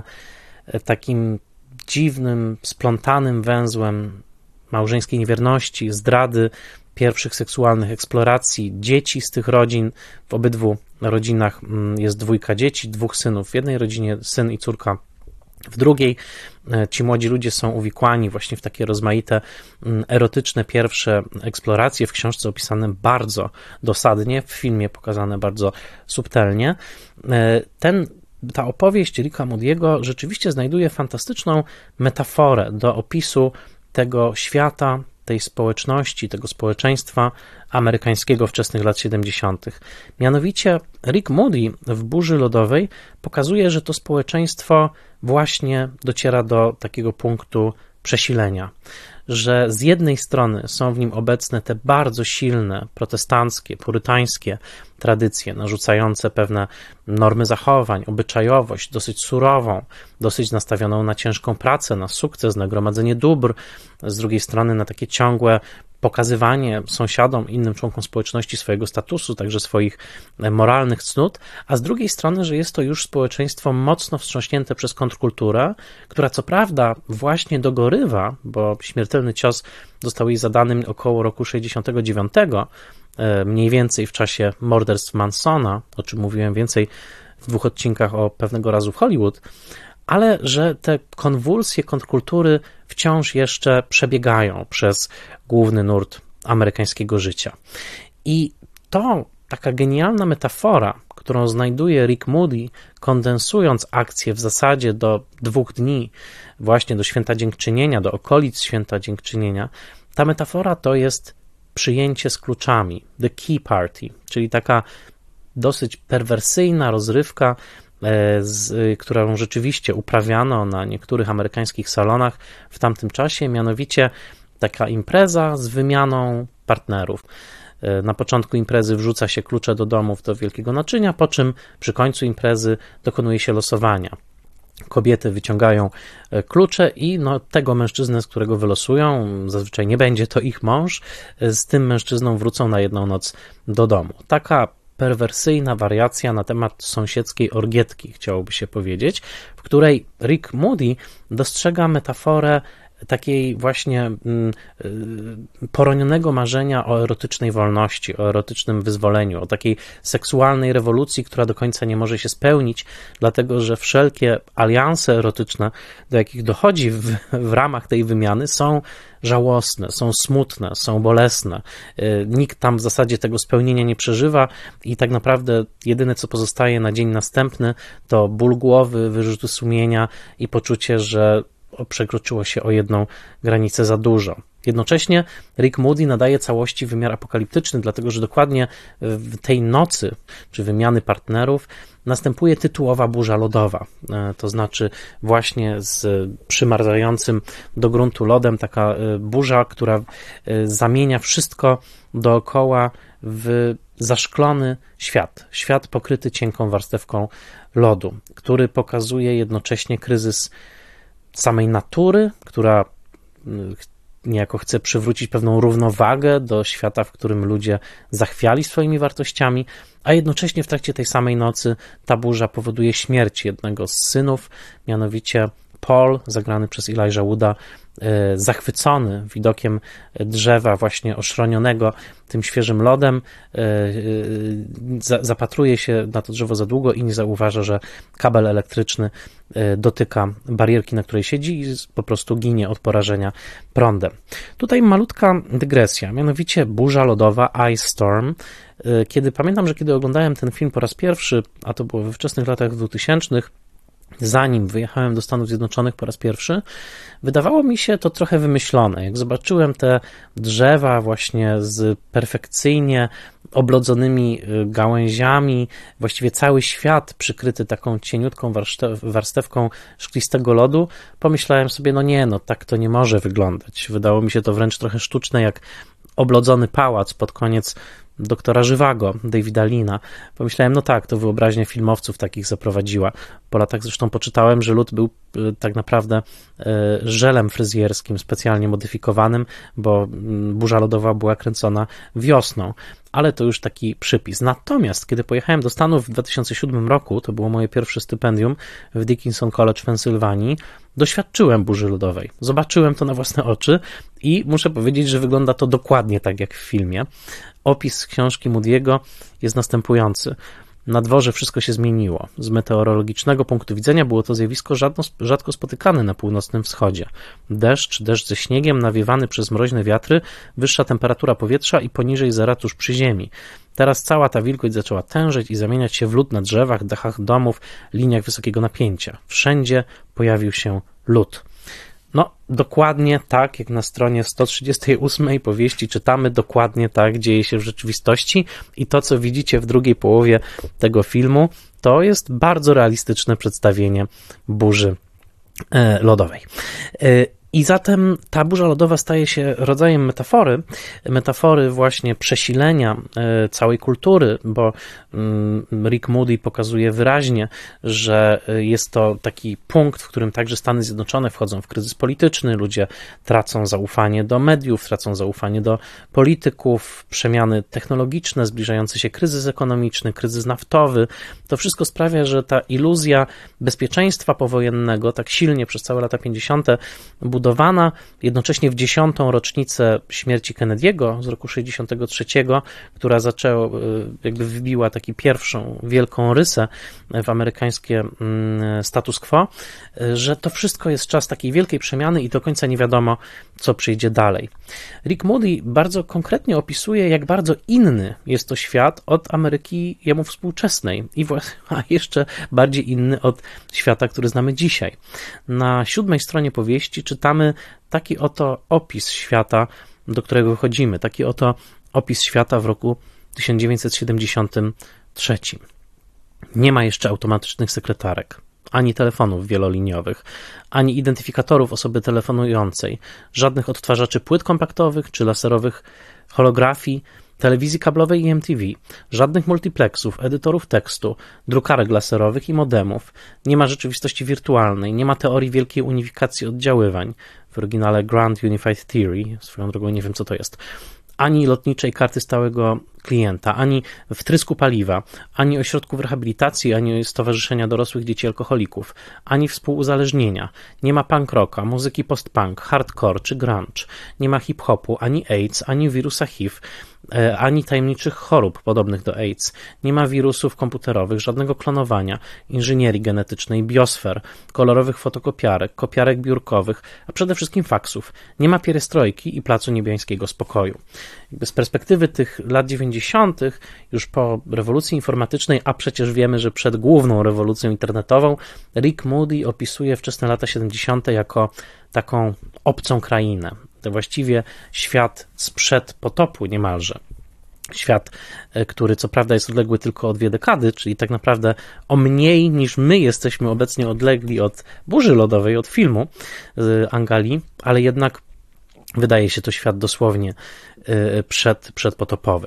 takim dziwnym, splątanym węzłem małżeńskiej niewierności, zdrady, pierwszych seksualnych eksploracji dzieci z tych rodzin. W obydwu rodzinach jest dwójka dzieci, dwóch synów w jednej rodzinie, syn i córka w drugiej. Ci młodzi ludzie są uwikłani właśnie w takie rozmaite, erotyczne pierwsze eksploracje, w książce opisane bardzo dosadnie, w filmie pokazane bardzo subtelnie. Ten, ta opowieść Ricka Moody'ego rzeczywiście znajduje fantastyczną metaforę do opisu tego świata, tej społeczności, tego społeczeństwa amerykańskiego wczesnych lat siedemdziesiątych. Mianowicie Rick Moody w Burzy Lodowej pokazuje, że to społeczeństwo właśnie dociera do takiego punktu przesilenia, że z jednej strony są w nim obecne te bardzo silne protestanckie, purytańskie tradycje, narzucające pewne normy zachowań, obyczajowość, dosyć surową, dosyć nastawioną na ciężką pracę, na sukces, na gromadzenie dóbr, z drugiej strony na takie ciągłe pokazywanie sąsiadom, innym członkom społeczności swojego statusu, także swoich moralnych cnót, a z drugiej strony, że jest to już społeczeństwo mocno wstrząśnięte przez kontrkulturę, która co prawda właśnie dogorywa, bo śmiertelny cios został jej zadany około roku sześćdziesiątego dziewiątego, mniej więcej w czasie morderstw Mansona, o czym mówiłem więcej w dwóch odcinkach o Pewnego razu w Hollywood, ale że te konwulsje kontrkultury wciąż jeszcze przebiegają przez główny nurt amerykańskiego życia. I to taka genialna metafora, którą znajduje Rick Moody, kondensując akcję w zasadzie do dwóch dni, właśnie do Święta Dziękczynienia, do okolic Święta Dziękczynienia, ta metafora to jest przyjęcie z kluczami, the key party, czyli taka dosyć perwersyjna rozrywka, z, którą rzeczywiście uprawiano na niektórych amerykańskich salonach w tamtym czasie, mianowicie taka impreza z wymianą partnerów. Na początku imprezy wrzuca się klucze do domów do wielkiego naczynia, po czym przy końcu imprezy dokonuje się losowania. Kobiety wyciągają klucze i no, tego mężczyznę, z którego wylosują, zazwyczaj nie będzie to ich mąż, z tym mężczyzną wrócą na jedną noc do domu. Taka perwersyjna wariacja na temat sąsiedzkiej orgietki, chciałoby się powiedzieć, w której Rick Moody dostrzega metaforę takiej właśnie poronionego marzenia o erotycznej wolności, o erotycznym wyzwoleniu, o takiej seksualnej rewolucji, która do końca nie może się spełnić, dlatego że wszelkie alianse erotyczne, do jakich dochodzi w, w ramach tej wymiany, są żałosne, są smutne, są bolesne. Nikt tam w zasadzie tego spełnienia nie przeżywa i tak naprawdę jedyne, co pozostaje na dzień następny, to ból głowy, wyrzuty sumienia i poczucie, że przekroczyło się o jedną granicę za dużo. Jednocześnie Rick Moody nadaje całości wymiar apokaliptyczny, dlatego że dokładnie w tej nocy, czy wymiany partnerów, następuje tytułowa burza lodowa, to znaczy właśnie z przymarzającym do gruntu lodem, taka burza, która zamienia wszystko dookoła w zaszklony świat, świat pokryty cienką warstewką lodu, który pokazuje jednocześnie kryzys samej natury, która niejako chce przywrócić pewną równowagę do świata, w którym ludzie zachwiali swoimi wartościami, a jednocześnie w trakcie tej samej nocy ta burza powoduje śmierć jednego z synów, mianowicie Paul, zagrany przez Elijah Wooda, zachwycony widokiem drzewa właśnie oszronionego tym świeżym lodem, zapatruje się na to drzewo za długo i nie zauważa, że kabel elektryczny dotyka barierki, na której siedzi i po prostu ginie od porażenia prądem. Tutaj malutka dygresja, mianowicie burza lodowa, Ice Storm. Kiedy pamiętam, że kiedy oglądałem ten film po raz pierwszy, a to było we wczesnych latach dwutysięcznych, zanim wyjechałem do Stanów Zjednoczonych po raz pierwszy, wydawało mi się to trochę wymyślone. Jak zobaczyłem te drzewa właśnie z perfekcyjnie oblodzonymi gałęziami, właściwie cały świat przykryty taką cieniutką warstewką szklistego lodu, pomyślałem sobie, no nie, no tak to nie może wyglądać. Wydało mi się to wręcz trochę sztuczne, jak oblodzony pałac pod koniec Doktora Żywago, Davida Lina. Pomyślałem, no tak, to wyobraźnia filmowców takich zaprowadziła. Po latach zresztą poczytałem, że lód był tak naprawdę żelem fryzjerskim, specjalnie modyfikowanym, bo burza lodowa była kręcona wiosną. Ale to już taki przypis. Natomiast kiedy pojechałem do Stanów w dwa tysiące siódmym roku, to było moje pierwsze stypendium w Dickinson College w Pensylwanii, doświadczyłem burzy lodowej. Zobaczyłem to na własne oczy i muszę powiedzieć, że wygląda to dokładnie tak jak w filmie. Opis z książki Moody'ego jest następujący. Na dworze wszystko się zmieniło. Z meteorologicznego punktu widzenia było to zjawisko rzadko spotykane na północnym wschodzie. Deszcz, deszcz ze śniegiem, nawiewany przez mroźne wiatry, wyższa temperatura powietrza i poniżej zera tuż przy ziemi. Teraz cała ta wilgoć zaczęła tężeć i zamieniać się w lód na drzewach, dachach domów, liniach wysokiego napięcia. Wszędzie pojawił się lód. No, dokładnie tak, jak na stronie sto trzydziestej ósmej powieści czytamy, dokładnie tak dzieje się w rzeczywistości i to, co widzicie w drugiej połowie tego filmu, to jest bardzo realistyczne przedstawienie burzy lodowej. I zatem ta burza lodowa staje się rodzajem metafory, metafory właśnie przesilenia całej kultury, bo Rick Moody pokazuje wyraźnie, że jest to taki punkt, w którym także Stany Zjednoczone wchodzą w kryzys polityczny, ludzie tracą zaufanie do mediów, tracą zaufanie do polityków, przemiany technologiczne, zbliżający się kryzys ekonomiczny, kryzys naftowy. To wszystko sprawia, że ta iluzja bezpieczeństwa powojennego tak silnie przez całe lata pięćdziesiąte budowana, jednocześnie w dziesiątą rocznicę śmierci Kennedy'ego z roku sześćdziesiątego trzeciego, która zaczęła, jakby wbiła taki pierwszą wielką rysę w amerykańskie status quo, że to wszystko jest czas takiej wielkiej przemiany i do końca nie wiadomo, co przyjdzie dalej. Rick Moody bardzo konkretnie opisuje, jak bardzo inny jest to świat od Ameryki jemu współczesnej i a jeszcze bardziej inny od świata, który znamy dzisiaj. Na siódmej stronie powieści czytamy taki oto opis świata, do którego wychodzimy, taki oto opis świata w roku tysiąc dziewięćset siedemdziesiątym trzecim. Nie ma jeszcze automatycznych sekretarek, ani telefonów wieloliniowych, ani identyfikatorów osoby telefonującej, żadnych odtwarzaczy płyt kompaktowych czy laserowych holografii, telewizji kablowej i M T V, żadnych multiplexów, edytorów tekstu, drukarek laserowych i modemów, nie ma rzeczywistości wirtualnej, nie ma teorii wielkiej unifikacji oddziaływań, w oryginale Grand Unified Theory, swoją drogą nie wiem co to jest, ani lotniczej karty stałego klienta, ani wtrysku paliwa, ani ośrodków rehabilitacji, ani stowarzyszenia dorosłych dzieci alkoholików, ani współuzależnienia. Nie ma punk rocka, muzyki post-punk, hardcore czy grunge. Nie ma hip-hopu, ani AIDS, ani wirusa H I V, ani tajemniczych chorób podobnych do AIDS. Nie ma wirusów komputerowych, żadnego klonowania, inżynierii genetycznej, biosfer, kolorowych fotokopiarek, kopiarek biurkowych, a przede wszystkim faksów. Nie ma pierestrojki i placu niebiańskiego spokoju. Jakby z perspektywy tych lat dziewięćdziesiątych, już po rewolucji informatycznej, a przecież wiemy, że przed główną rewolucją internetową, Rick Moody opisuje wczesne lata siedemdziesiąte jako taką obcą krainę. To właściwie świat sprzed potopu niemalże. Świat, który co prawda jest odległy tylko o dwie dekady, czyli tak naprawdę o mniej niż my jesteśmy obecnie odlegli od burzy lodowej, od filmu z Angali, ale jednak wydaje się to świat dosłownie przed, przedpotopowy.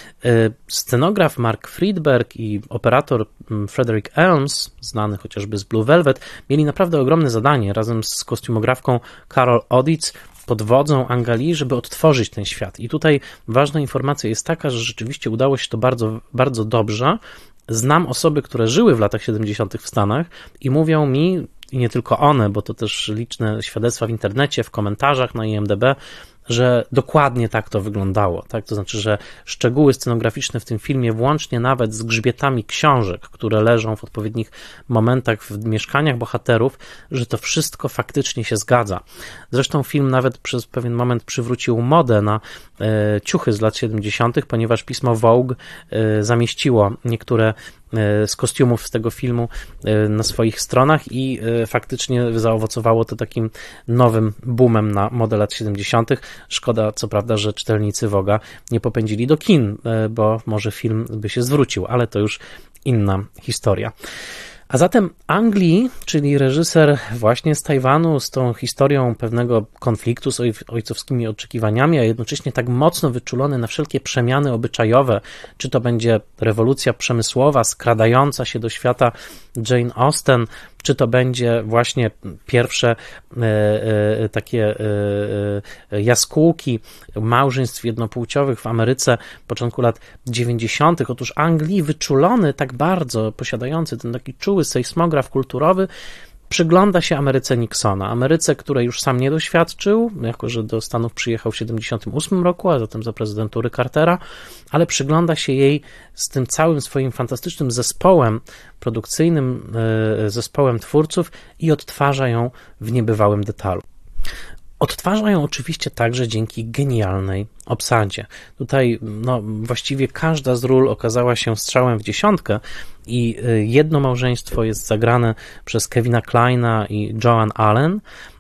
Scenograf Mark Friedberg i operator Frederick Elms, znany chociażby z Blue Velvet, mieli naprawdę ogromne zadanie razem z kostiumografką Carol Oditz pod wodzą Angali, żeby odtworzyć ten świat. I tutaj ważna informacja jest taka, że rzeczywiście udało się to bardzo, bardzo dobrze. Znam osoby, które żyły w latach siedemdziesiątych w Stanach i mówią mi, i nie tylko one, bo to też liczne świadectwa w internecie, w komentarzach na I M D B, że dokładnie tak to wyglądało, tak? To znaczy, że szczegóły scenograficzne w tym filmie, włącznie nawet z grzbietami książek, które leżą w odpowiednich momentach w mieszkaniach bohaterów, że to wszystko faktycznie się zgadza. Zresztą film nawet przez pewien moment przywrócił modę na e, ciuchy z lat siedemdziesiątych, ponieważ pismo Vogue e, zamieściło niektóre z kostiumów z tego filmu na swoich stronach i faktycznie zaowocowało to takim nowym boomem na modę lat siedemdziesiątych. Szkoda, co prawda, że czytelnicy Vogue'a nie popędzili do kin, bo może film by się zwrócił, ale to już inna historia. A zatem Ang Lee, czyli reżyser właśnie z Tajwanu, z tą historią pewnego konfliktu z ojcowskimi oczekiwaniami, a jednocześnie tak mocno wyczulony na wszelkie przemiany obyczajowe, czy to będzie rewolucja przemysłowa skradająca się do świata Jane Austen, czy to będzie właśnie pierwsze e, e, takie e, e, jaskółki małżeństw jednopłciowych w Ameryce początku lat dziewięćdziesiątych. Otóż Ang Lee, wyczulony tak bardzo, posiadający ten taki czuły sejsmograf kulturowy, przygląda się Ameryce Nixona, Ameryce, której już sam nie doświadczył, jako że do Stanów przyjechał w siedemdziesiątym ósmym roku, a zatem za prezydentury Cartera, ale przygląda się jej z tym całym swoim fantastycznym zespołem produkcyjnym, zespołem twórców i odtwarza ją w niebywałym detalu. Odtwarza ją oczywiście także dzięki genialnej obsadzie. Tutaj no, właściwie każda z ról okazała się strzałem w dziesiątkę i jedno małżeństwo jest zagrane przez Kevina Klina i Joan Allen.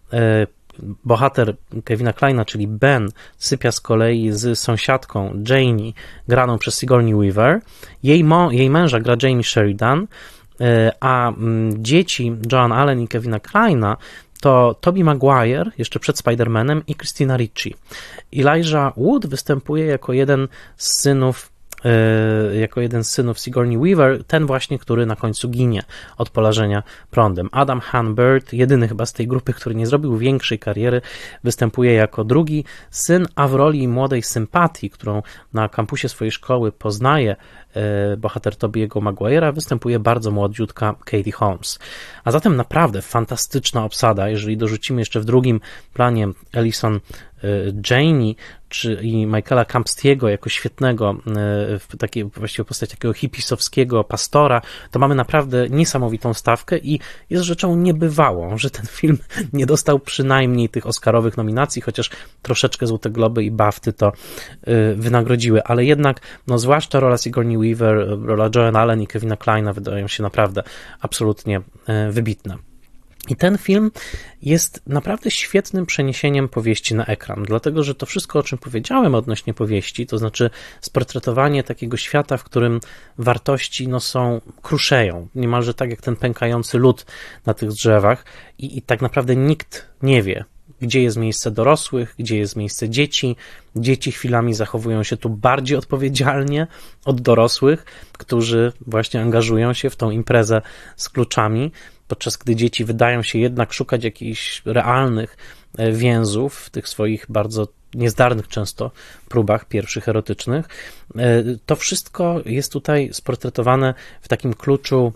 Bohater Kevina Klina, czyli Ben, sypia z kolei z sąsiadką Janie, graną przez Sigourney Weaver. Jej, mo- jej męża gra Jamie Sheridan, a dzieci Joan Allen i Kevina Klina to Tobey Maguire, jeszcze przed Spider-Manem, i Christina Ricci. Elijah Wood występuje jako jeden z synów jako jeden z synów Sigourney Weaver, ten właśnie, który na końcu ginie od polażenia prądem. Adam Han-Bird, jedyny chyba z tej grupy, który nie zrobił większej kariery, występuje jako drugi syn, a w roli młodej sympatii, którą na kampusie swojej szkoły poznaje bohater Tobey'ego Maguire'a, występuje bardzo młodziutka Katie Holmes. A zatem naprawdę fantastyczna obsada, jeżeli dorzucimy jeszcze w drugim planie Ellison Janney czy i Michaela Campstiego jako świetnego, w takiej właściwie postać takiego hipisowskiego pastora, to mamy naprawdę niesamowitą stawkę i jest rzeczą niebywałą, że ten film nie dostał przynajmniej tych oscarowych nominacji, chociaż troszeczkę Złote Globy i BAFTY to wynagrodziły, ale jednak, no zwłaszcza rola Sigourney Weaver, rola Joan Allen i Kevina Klina wydają się naprawdę absolutnie wybitne. I ten film jest naprawdę świetnym przeniesieniem powieści na ekran, dlatego że to wszystko, o czym powiedziałem odnośnie powieści, to znaczy sportretowanie takiego świata, w którym wartości no, są, kruszeją, niemalże tak jak ten pękający lód na tych drzewach i, i tak naprawdę nikt nie wie, gdzie jest miejsce dorosłych, gdzie jest miejsce dzieci. Dzieci chwilami zachowują się tu bardziej odpowiedzialnie od dorosłych, którzy właśnie angażują się w tą imprezę z kluczami, podczas gdy dzieci wydają się jednak szukać jakichś realnych więzów w tych swoich bardzo niezdarnych często próbach pierwszych erotycznych. To wszystko jest tutaj sportretowane w takim kluczu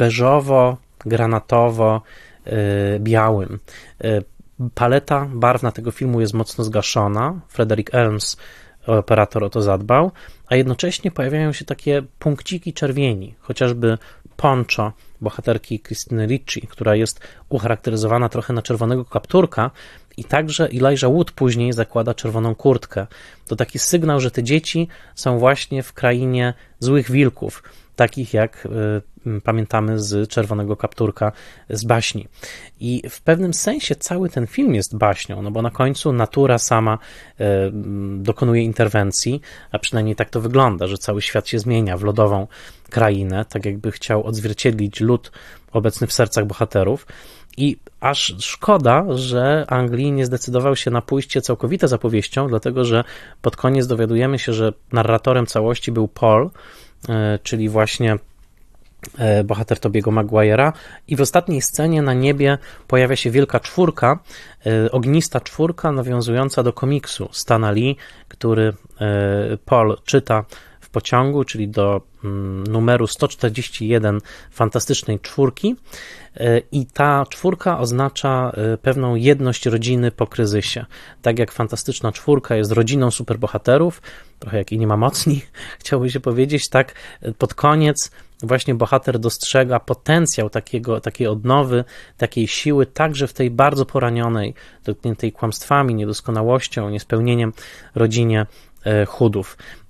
beżowo-granatowo-białym. Paleta barwna tego filmu jest mocno zgaszona. Frederick Elms, operator, o to zadbał, a jednocześnie pojawiają się takie punkciki czerwieni, chociażby poncho bohaterki Christiny Ricci, która jest ucharakteryzowana trochę na czerwonego kapturka, i także Elijah Wood później zakłada czerwoną kurtkę. To taki sygnał, że te dzieci są właśnie w krainie złych wilków, takich jak y, pamiętamy z czerwonego kapturka z baśni. I w pewnym sensie cały ten film jest baśnią, no bo na końcu natura sama y, dokonuje interwencji, a przynajmniej tak to wygląda, że cały świat się zmienia w lodową krainę, tak jakby chciał odzwierciedlić lód obecny w sercach bohaterów. I aż szkoda, że Ang Lee nie zdecydował się na pójście całkowite za powieścią, dlatego że pod koniec dowiadujemy się, że narratorem całości był Paul, czyli właśnie bohater Tobey'ego Maguire'a, i w ostatniej scenie na niebie pojawia się wielka czwórka, ognista czwórka nawiązująca do komiksu Stana Lee, który Paul czyta w pociągu, czyli do numeru sto czterdzieści jeden Fantastycznej Czwórki, i ta czwórka oznacza pewną jedność rodziny po kryzysie. Tak jak Fantastyczna Czwórka jest rodziną superbohaterów, trochę jak i nie ma mocni, chciałby się powiedzieć, tak pod koniec właśnie bohater dostrzega potencjał takiego, takiej odnowy, takiej siły, także w tej bardzo poranionej, dotkniętej kłamstwami, niedoskonałością, niespełnieniem rodzinie Hoodów.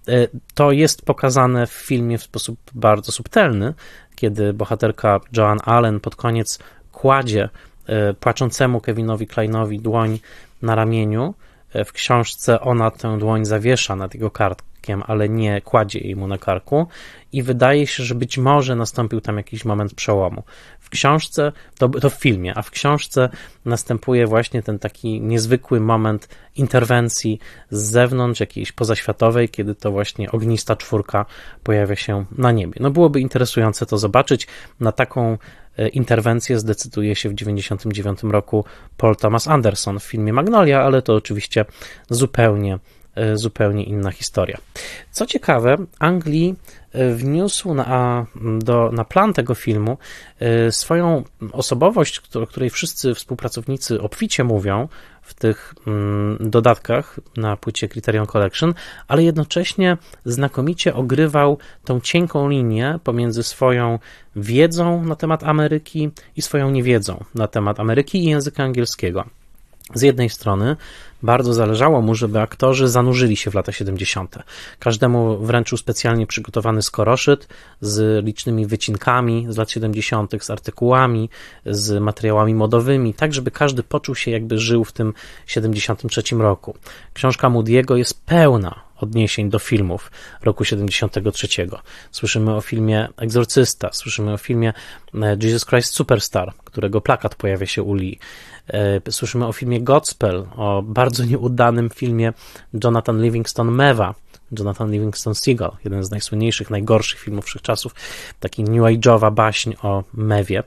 To jest pokazane w filmie w sposób bardzo subtelny, kiedy bohaterka Joan Allen pod koniec kładzie płaczącemu Kevinowi Klinowi dłoń na ramieniu. W książce ona tę dłoń zawiesza nad jego karkiem, ale nie kładzie jej mu na karku i wydaje się, że być może nastąpił tam jakiś moment przełomu. W książce, to, to w filmie, a w książce następuje właśnie ten taki niezwykły moment interwencji z zewnątrz, jakiejś pozaświatowej, kiedy to właśnie ognista czwórka pojawia się na niebie. No byłoby interesujące to zobaczyć. Na taką interwencję zdecyduje się w dziewięćdziesiątym dziewiątym roku Paul Thomas Anderson w filmie Magnolia, ale to oczywiście zupełnie, zupełnie inna historia. Co ciekawe, Ang Lee wniósł na, do, na plan tego filmu swoją osobowość, o której wszyscy współpracownicy obficie mówią w tych dodatkach na płycie Criterion Collection, ale jednocześnie znakomicie ogrywał tą cienką linię pomiędzy swoją wiedzą na temat Ameryki i swoją niewiedzą na temat Ameryki i języka angielskiego. Z jednej strony bardzo zależało mu, żeby aktorzy zanurzyli się w lata siedemdziesiąte. Każdemu wręczył specjalnie przygotowany skoroszyt z licznymi wycinkami z lat siedemdziesiątych, z artykułami, z materiałami modowymi, tak żeby każdy poczuł się, jakby żył w tym siedemdziesiątym trzecim roku. Książka Moody'ego jest pełna odniesień do filmów roku siedemdziesiątego trzeciego. Słyszymy o filmie Egzorcysta, słyszymy o filmie Jesus Christ Superstar, którego plakat pojawia się u Lee. Słyszymy o filmie Godspell, o bardzo nieudanym filmie Jonathan Livingston Mewa, Jonathan Livingston Seagull, jeden z najsłynniejszych, najgorszych filmów wszechczasów, taki new age'owa baśń o Mewie.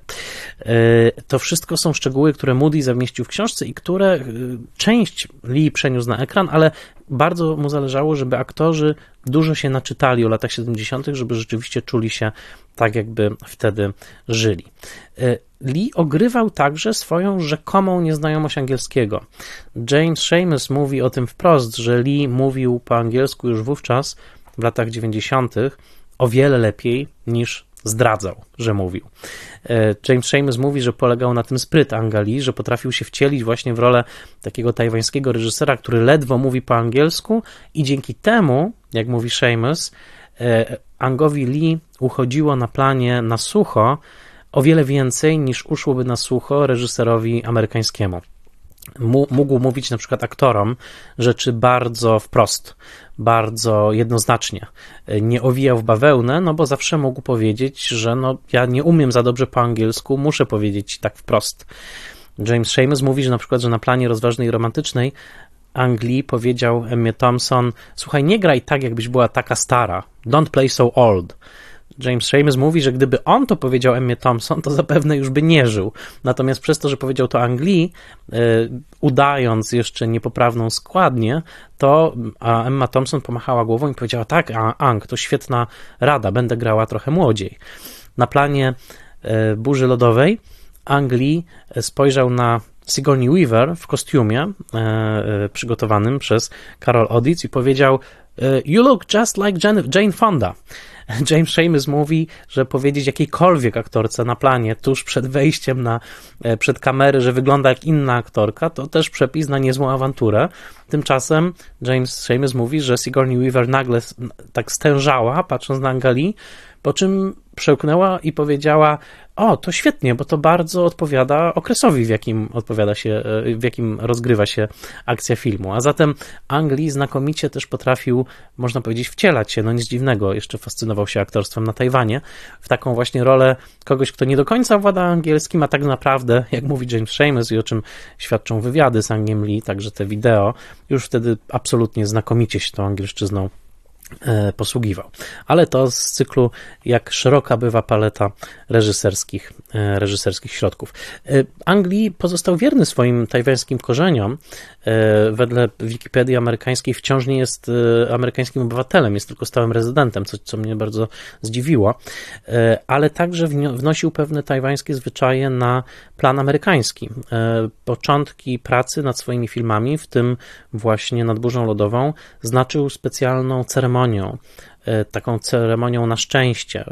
To wszystko są szczegóły, które Moody zamieścił w książce i które część Lee przeniósł na ekran, ale bardzo mu zależało, żeby aktorzy dużo się naczytali o latach siedemdziesiątych, żeby rzeczywiście czuli się tak, jakby wtedy żyli. Lee ogrywał także swoją rzekomą nieznajomość angielskiego. James Schamus mówi o tym wprost, że Lee mówił po angielsku już wówczas, w latach dziewięćdziesiątych, o wiele lepiej niż zdradzał, że mówił. James Schamus mówi, że polegał na tym spryt Anga Lee, że potrafił się wcielić właśnie w rolę takiego tajwańskiego reżysera, który ledwo mówi po angielsku i dzięki temu, jak mówi Schamus, Angowi Lee uchodziło na planie na sucho o wiele więcej niż uszłoby na sucho reżyserowi amerykańskiemu. Mógł mówić na przykład aktorom rzeczy bardzo wprost, bardzo jednoznacznie. Nie owijał w bawełnę, no bo zawsze mógł powiedzieć, że no ja nie umiem za dobrze po angielsku, muszę powiedzieć tak wprost. James Schamus mówi, że na przykład, że na planie rozważnej i romantycznej Ang Lee powiedział Emmie Thompson: słuchaj, nie graj tak, jakbyś była taka stara. Don't play so old. James Schamus mówi, że gdyby on to powiedział Emmie Thompson, to zapewne już by nie żył. Natomiast przez to, że powiedział to Ang Lee, yy, udając jeszcze niepoprawną składnię, to a Emma Thompson pomachała głową i powiedziała: tak, Ang, to świetna rada, będę grała trochę młodziej. Na planie yy, Burzy Lodowej Ang Lee spojrzał na Sigourney Weaver w kostiumie yy, przygotowanym przez Carol Oditz i powiedział: you look just like Jane Fonda. James Schamus mówi, że powiedzieć jakiejkolwiek aktorce na planie tuż przed wejściem na, przed kamery, że wygląda jak inna aktorka, to też przepis na niezłą awanturę. Tymczasem James Schamus mówi, że Sigourney Weaver nagle tak stężała, patrząc na Anga Lee, po czym przełknęła i powiedziała: o, to świetnie, bo to bardzo odpowiada okresowi, w jakim odpowiada się, w jakim rozgrywa się akcja filmu. A zatem Ang Lee znakomicie też potrafił, można powiedzieć, wcielać się, no nic dziwnego, jeszcze fascynował się aktorstwem na Tajwanie, w taką właśnie rolę kogoś, kto nie do końca włada angielskim, a tak naprawdę, jak mówi James Schamus i o czym świadczą wywiady z Angiem Lee, także te wideo, już wtedy absolutnie znakomicie się tą angielszczyzną posługiwał. Ale to z cyklu, jak szeroka bywa paleta reżyserskich, reżyserskich środków. Ang Lee pozostał wierny swoim tajwańskim korzeniom. Wedle Wikipedii amerykańskiej wciąż nie jest amerykańskim obywatelem, jest tylko stałym rezydentem, co, co mnie bardzo zdziwiło, ale także wnosił pewne tajwańskie zwyczaje na plan amerykański. Początki pracy nad swoimi filmami, w tym właśnie nad Burzą Lodową, znaczył specjalną ceremonią, taką ceremonią na szczęście,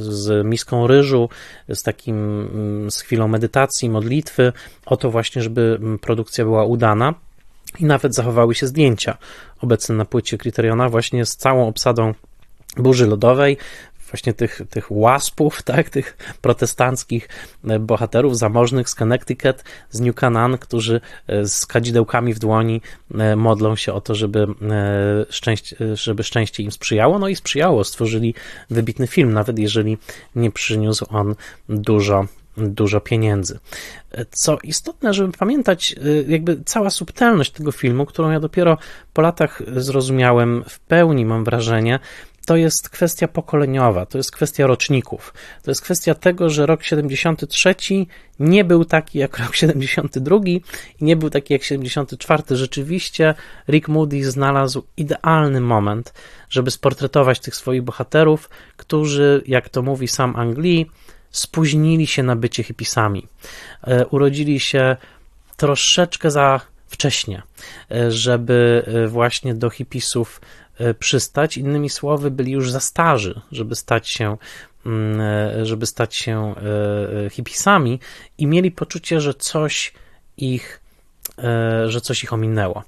z miską ryżu, z takim, z chwilą medytacji, modlitwy, o to właśnie, żeby produkcja była udana. i nawet zachowały się zdjęcia obecne na płycie Criteriona właśnie z całą obsadą burzy lodowej, właśnie tych, tych łaspów, tak, tych protestanckich bohaterów zamożnych z Connecticut, z New Canaan, którzy z kadzidełkami w dłoni modlą się o to, żeby szczęście, żeby szczęście im sprzyjało. No i sprzyjało, stworzyli wybitny film, nawet jeżeli nie przyniósł on dużo dużo pieniędzy. Co istotne, żeby pamiętać, jakby cała subtelność tego filmu, którą ja dopiero po latach zrozumiałem w pełni, mam wrażenie, to jest kwestia pokoleniowa, to jest kwestia roczników. To jest kwestia tego, że rok siedemdziesiąty trzeci nie był taki jak rok siedemdziesiąty drugi i nie był taki jak siedemdziesiąty czwarty. Rzeczywiście Rick Moody znalazł idealny moment, żeby sportretować tych swoich bohaterów, którzy, jak to mówi sam Ang Lee, spóźnili się na bycie hipisami. Urodzili się troszeczkę za wcześnie, żeby właśnie do hipisów przystać. Innymi słowy, byli już za starzy, żeby stać się żeby stać się hipisami i mieli poczucie, że coś ich że coś ich ominęło,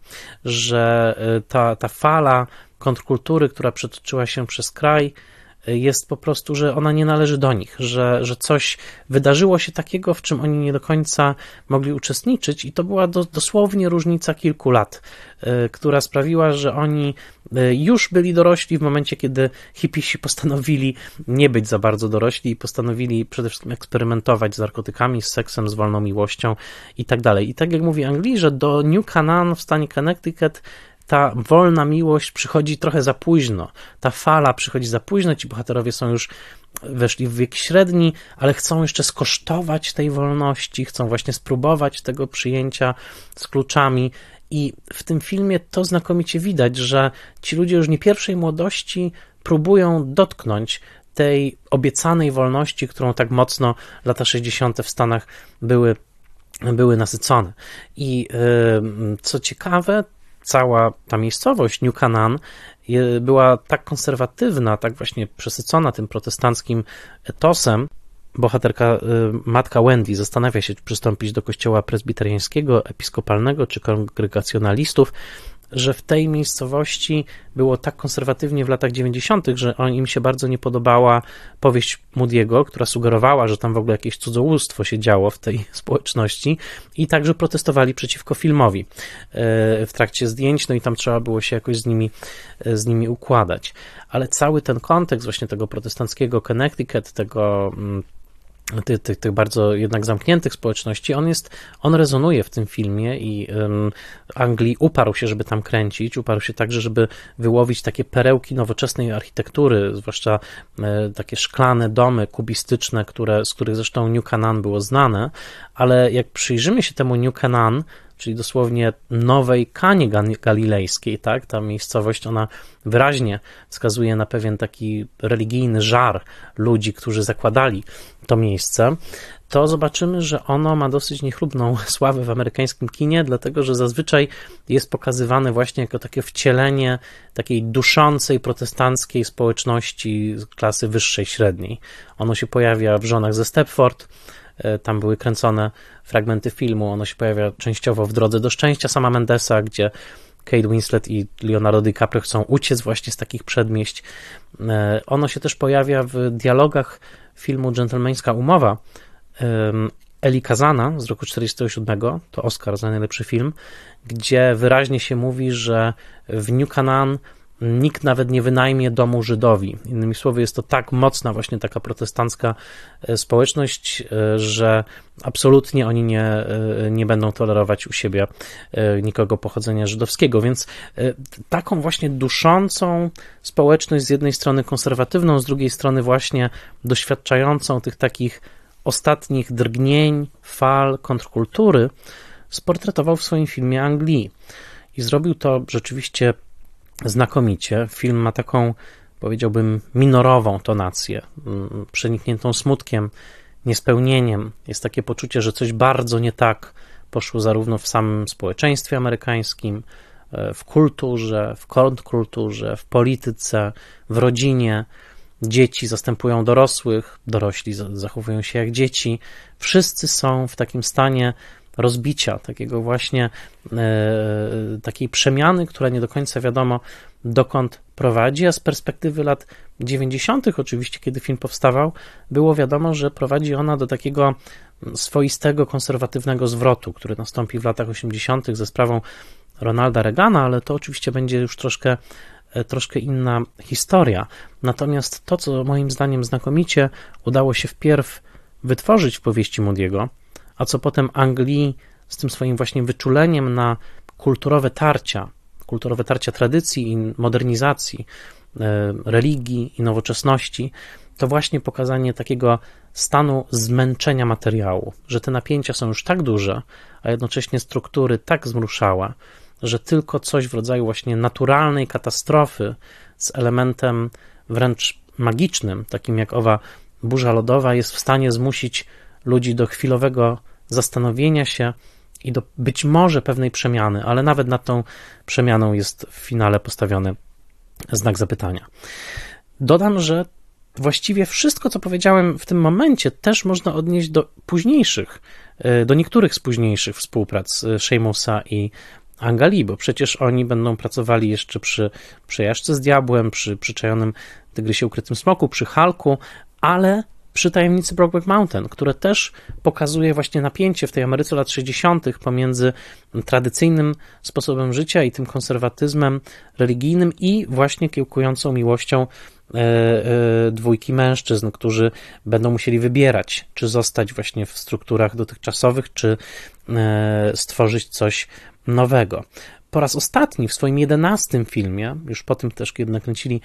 że ta, ta fala kontrkultury, która przetoczyła się przez kraj, jest po prostu, że ona nie należy do nich, że, że coś wydarzyło się takiego, w czym oni nie do końca mogli uczestniczyć i to była do, dosłownie różnica kilku lat, y, która sprawiła, że oni y, już byli dorośli w momencie, kiedy hipisi postanowili nie być za bardzo dorośli i postanowili przede wszystkim eksperymentować z narkotykami, z seksem, z wolną miłością i tak dalej. I tak jak mówi Ang Lee, że do New Canaan w stanie Connecticut ta wolna miłość przychodzi trochę za późno, ta fala przychodzi za późno, ci bohaterowie są już, weszli w wiek średni, ale chcą jeszcze skosztować tej wolności, chcą właśnie spróbować tego przyjęcia z kluczami i w tym filmie to znakomicie widać, że ci ludzie już nie pierwszej młodości próbują dotknąć tej obiecanej wolności, którą tak mocno lata sześćdziesiąte w Stanach były, były nasycone. I yy, co ciekawe, cała ta miejscowość New Canaan była tak konserwatywna, tak właśnie przesycona tym protestanckim etosem. Bohaterka, matka Wendy, zastanawia się, czy przystąpić do kościoła prezbiteriańskiego, episkopalnego czy kongregacjonalistów, że w tej miejscowości było tak konserwatywnie w latach dziewięćdziesiątych, że im się bardzo nie podobała powieść Moody'ego, która sugerowała, że tam w ogóle jakieś cudzołóstwo się działo w tej społeczności i także protestowali przeciwko filmowi w trakcie zdjęć, no i tam trzeba było się jakoś z nimi, z nimi układać. Ale cały ten kontekst właśnie tego protestanckiego Connecticut, tego tych, tych, tych bardzo jednak zamkniętych społeczności, on jest, on rezonuje w tym filmie i um, Ang Lee uparł się, żeby tam kręcić, uparł się także, żeby wyłowić takie perełki nowoczesnej architektury, zwłaszcza e, takie szklane domy kubistyczne, które, z których zresztą New Canaan było znane, ale jak przyjrzymy się temu New Canaan, czyli dosłownie nowej Kanie Galilejskiej, tak? Ta miejscowość, ona wyraźnie wskazuje na pewien taki religijny żar ludzi, którzy zakładali to miejsce, to zobaczymy, że ono ma dosyć niechlubną sławę w amerykańskim kinie, dlatego, że zazwyczaj jest pokazywane właśnie jako takie wcielenie takiej duszącej protestanckiej społeczności z klasy wyższej, średniej. Ono się pojawia w Żonach ze Stepford, tam były kręcone fragmenty filmu, ono się pojawia częściowo w Drodze do szczęścia sama Mendesa, gdzie Kate Winslet i Leonardo DiCaprio chcą uciec właśnie z takich przedmieść. Ono się też pojawia w dialogach filmu Dżentelmeńska umowa Eli Kazana z roku czterdziestego siódmego, to Oscar za najlepszy film, gdzie wyraźnie się mówi, że w New Canaan nikt nawet nie wynajmie domu Żydowi. Innymi słowy, jest to tak mocna właśnie taka protestancka społeczność, że absolutnie oni nie, nie będą tolerować u siebie nikogo pochodzenia żydowskiego, więc taką właśnie duszącą społeczność, z jednej strony konserwatywną, z drugiej strony właśnie doświadczającą tych takich ostatnich drgnień, fal kontrkultury, sportretował w swoim filmie Ang Lee. I zrobił to rzeczywiście znakomicie. Film ma taką, powiedziałbym, minorową tonację, przenikniętą smutkiem, niespełnieniem. Jest takie poczucie, że coś bardzo nie tak poszło zarówno w samym społeczeństwie amerykańskim, w kulturze, w kontrkulturze, w polityce, w rodzinie. Dzieci zastępują dorosłych, dorośli zachowują się jak dzieci. Wszyscy są w takim stanie rozbicia, takiego właśnie e, takiej przemiany, która nie do końca wiadomo dokąd prowadzi, a z perspektywy lat dziewięćdziesiątych oczywiście, kiedy film powstawał, było wiadomo, że prowadzi ona do takiego swoistego, konserwatywnego zwrotu, który nastąpi w latach osiemdziesiątych ze sprawą Ronalda Reagana, ale to oczywiście będzie już troszkę, troszkę inna historia. Natomiast to, co moim zdaniem znakomicie udało się wpierw wytworzyć w powieści Moody'ego, a co potem Ang Lee z tym swoim właśnie wyczuleniem na kulturowe tarcia, kulturowe tarcia tradycji i modernizacji, religii i nowoczesności, to właśnie pokazanie takiego stanu zmęczenia materiału, że te napięcia są już tak duże, a jednocześnie struktury tak zmruszałe, że tylko coś w rodzaju właśnie naturalnej katastrofy z elementem wręcz magicznym, takim jak owa burza lodowa, jest w stanie zmusić ludzi do chwilowego zastanowienia się i do być może pewnej przemiany, ale nawet nad tą przemianą jest w finale postawiony znak zapytania. Dodam, że właściwie wszystko, co powiedziałem w tym momencie, też można odnieść do późniejszych, do niektórych z późniejszych współprac Sheamusa i Anga Lee, bo przecież oni będą pracowali jeszcze przy Przejażdżce z Diabłem, przy Przyczajonym Tygrysie Ukrytym Smoku, przy Hulku, ale przy Tajemnicy Brokeback Mountain, które też pokazuje właśnie napięcie w tej Ameryce lat sześćdziesiątych pomiędzy tradycyjnym sposobem życia i tym konserwatyzmem religijnym i właśnie kiełkującą miłością dwójki mężczyzn, którzy będą musieli wybierać, czy zostać właśnie w strukturach dotychczasowych, czy stworzyć coś nowego. Po raz ostatni w swoim jedenastym filmie, już po tym też, kiedy nakręcili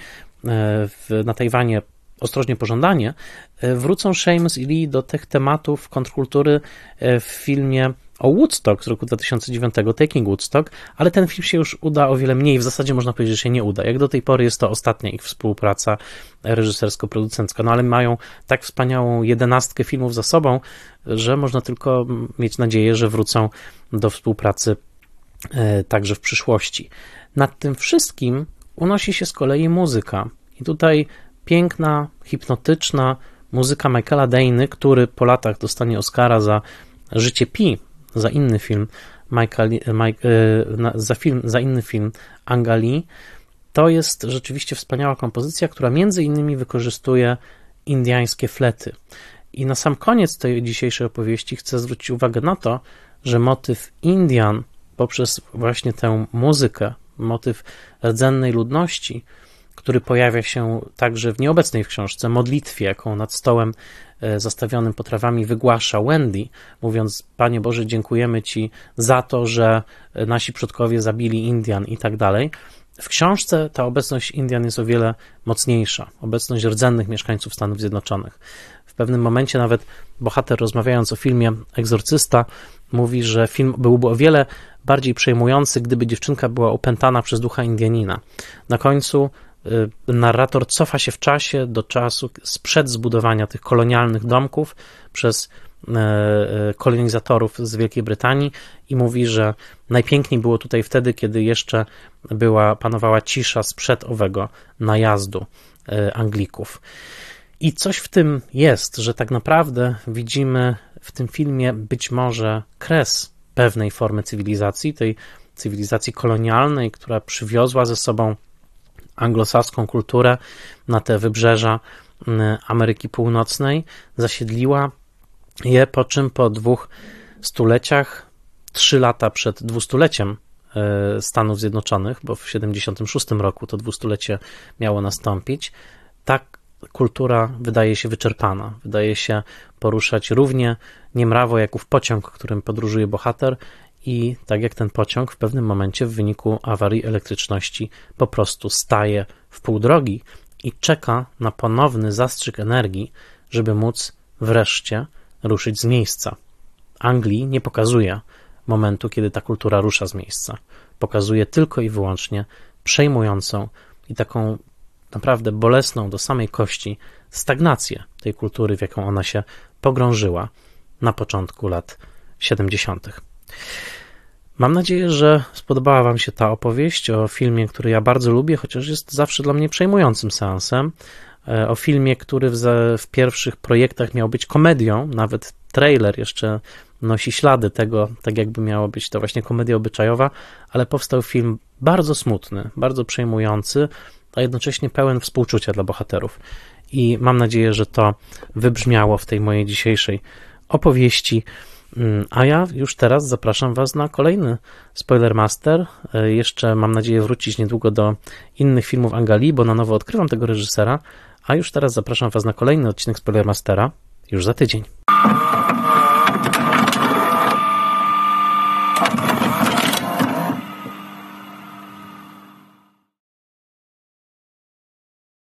w, na Tajwanie Ostrożnie Pożądanie, wrócą Sheamus i Lee do tych tematów kontrkultury w filmie o Woodstock z roku dwa tysiące dziewiątego, Taking Woodstock, ale ten film się już uda o wiele mniej, w zasadzie można powiedzieć, że się nie uda. Jak do tej pory jest to ostatnia ich współpraca reżysersko-producencka, no ale mają tak wspaniałą jedenastkę filmów za sobą, że można tylko mieć nadzieję, że wrócą do współpracy także w przyszłości. Nad tym wszystkim unosi się z kolei muzyka i tutaj piękna, hipnotyczna muzyka Michaela Dayny, który po latach dostanie Oscara za Życie Pi, za inny film, Michael, Mike, za film, za inny film Anga Lee. To jest rzeczywiście wspaniała kompozycja, która między innymi wykorzystuje indyjskie flety. I na sam koniec tej dzisiejszej opowieści chcę zwrócić uwagę na to, że motyw Indian poprzez właśnie tę muzykę, motyw rdzennej ludności, który pojawia się także w nieobecnej w książce modlitwie, jaką nad stołem zastawionym potrawami wygłasza Wendy, mówiąc: Panie Boże, dziękujemy Ci za to, że nasi przodkowie zabili Indian i tak dalej. W książce ta obecność Indian jest o wiele mocniejsza, obecność rdzennych mieszkańców Stanów Zjednoczonych. W pewnym momencie nawet bohater, rozmawiając o filmie Egzorcysta, mówi, że film byłby o wiele bardziej przejmujący, gdyby dziewczynka była opętana przez ducha Indianina. Na końcu narrator cofa się w czasie do czasu sprzed zbudowania tych kolonialnych domków przez kolonizatorów z Wielkiej Brytanii i mówi, że najpiękniej było tutaj wtedy, kiedy jeszcze była, panowała cisza sprzed owego najazdu Anglików. I coś w tym jest, że tak naprawdę widzimy w tym filmie być może kres pewnej formy cywilizacji, tej cywilizacji kolonialnej, która przywiozła ze sobą anglosaską kulturę na te wybrzeża Ameryki Północnej, zasiedliła je, po czym po dwóch stuleciach, trzy lata przed dwustuleciem Stanów Zjednoczonych, bo w siedemdziesiątym szóstym roku to dwustulecie miało nastąpić, ta kultura wydaje się wyczerpana, wydaje się poruszać równie niemrawo jak ów pociąg, którym podróżuje bohater, i tak jak ten pociąg w pewnym momencie w wyniku awarii elektryczności po prostu staje w pół drogi i czeka na ponowny zastrzyk energii, żeby móc wreszcie ruszyć z miejsca. Ang Lee nie pokazuje momentu, kiedy ta kultura rusza z miejsca. Pokazuje tylko i wyłącznie przejmującą i taką naprawdę bolesną do samej kości stagnację tej kultury, w jaką ona się pogrążyła na początku lat siedemdziesiątych. Mam nadzieję, że spodobała Wam się ta opowieść o filmie, który ja bardzo lubię, chociaż jest zawsze dla mnie przejmującym seansem. O filmie, który w, w pierwszych projektach miał być komedią, nawet trailer jeszcze nosi ślady tego, tak jakby miało być to właśnie komedia obyczajowa, ale powstał film bardzo smutny, bardzo przejmujący, a jednocześnie pełen współczucia dla bohaterów. I mam nadzieję, że to wybrzmiało w tej mojej dzisiejszej opowieści. A ja już teraz zapraszam Was na kolejny Spoilermaster. Jeszcze mam nadzieję wrócić niedługo do innych filmów Ang Lee, bo na nowo odkrywam tego reżysera, a już teraz zapraszam Was na kolejny odcinek Spoilermastera już za tydzień.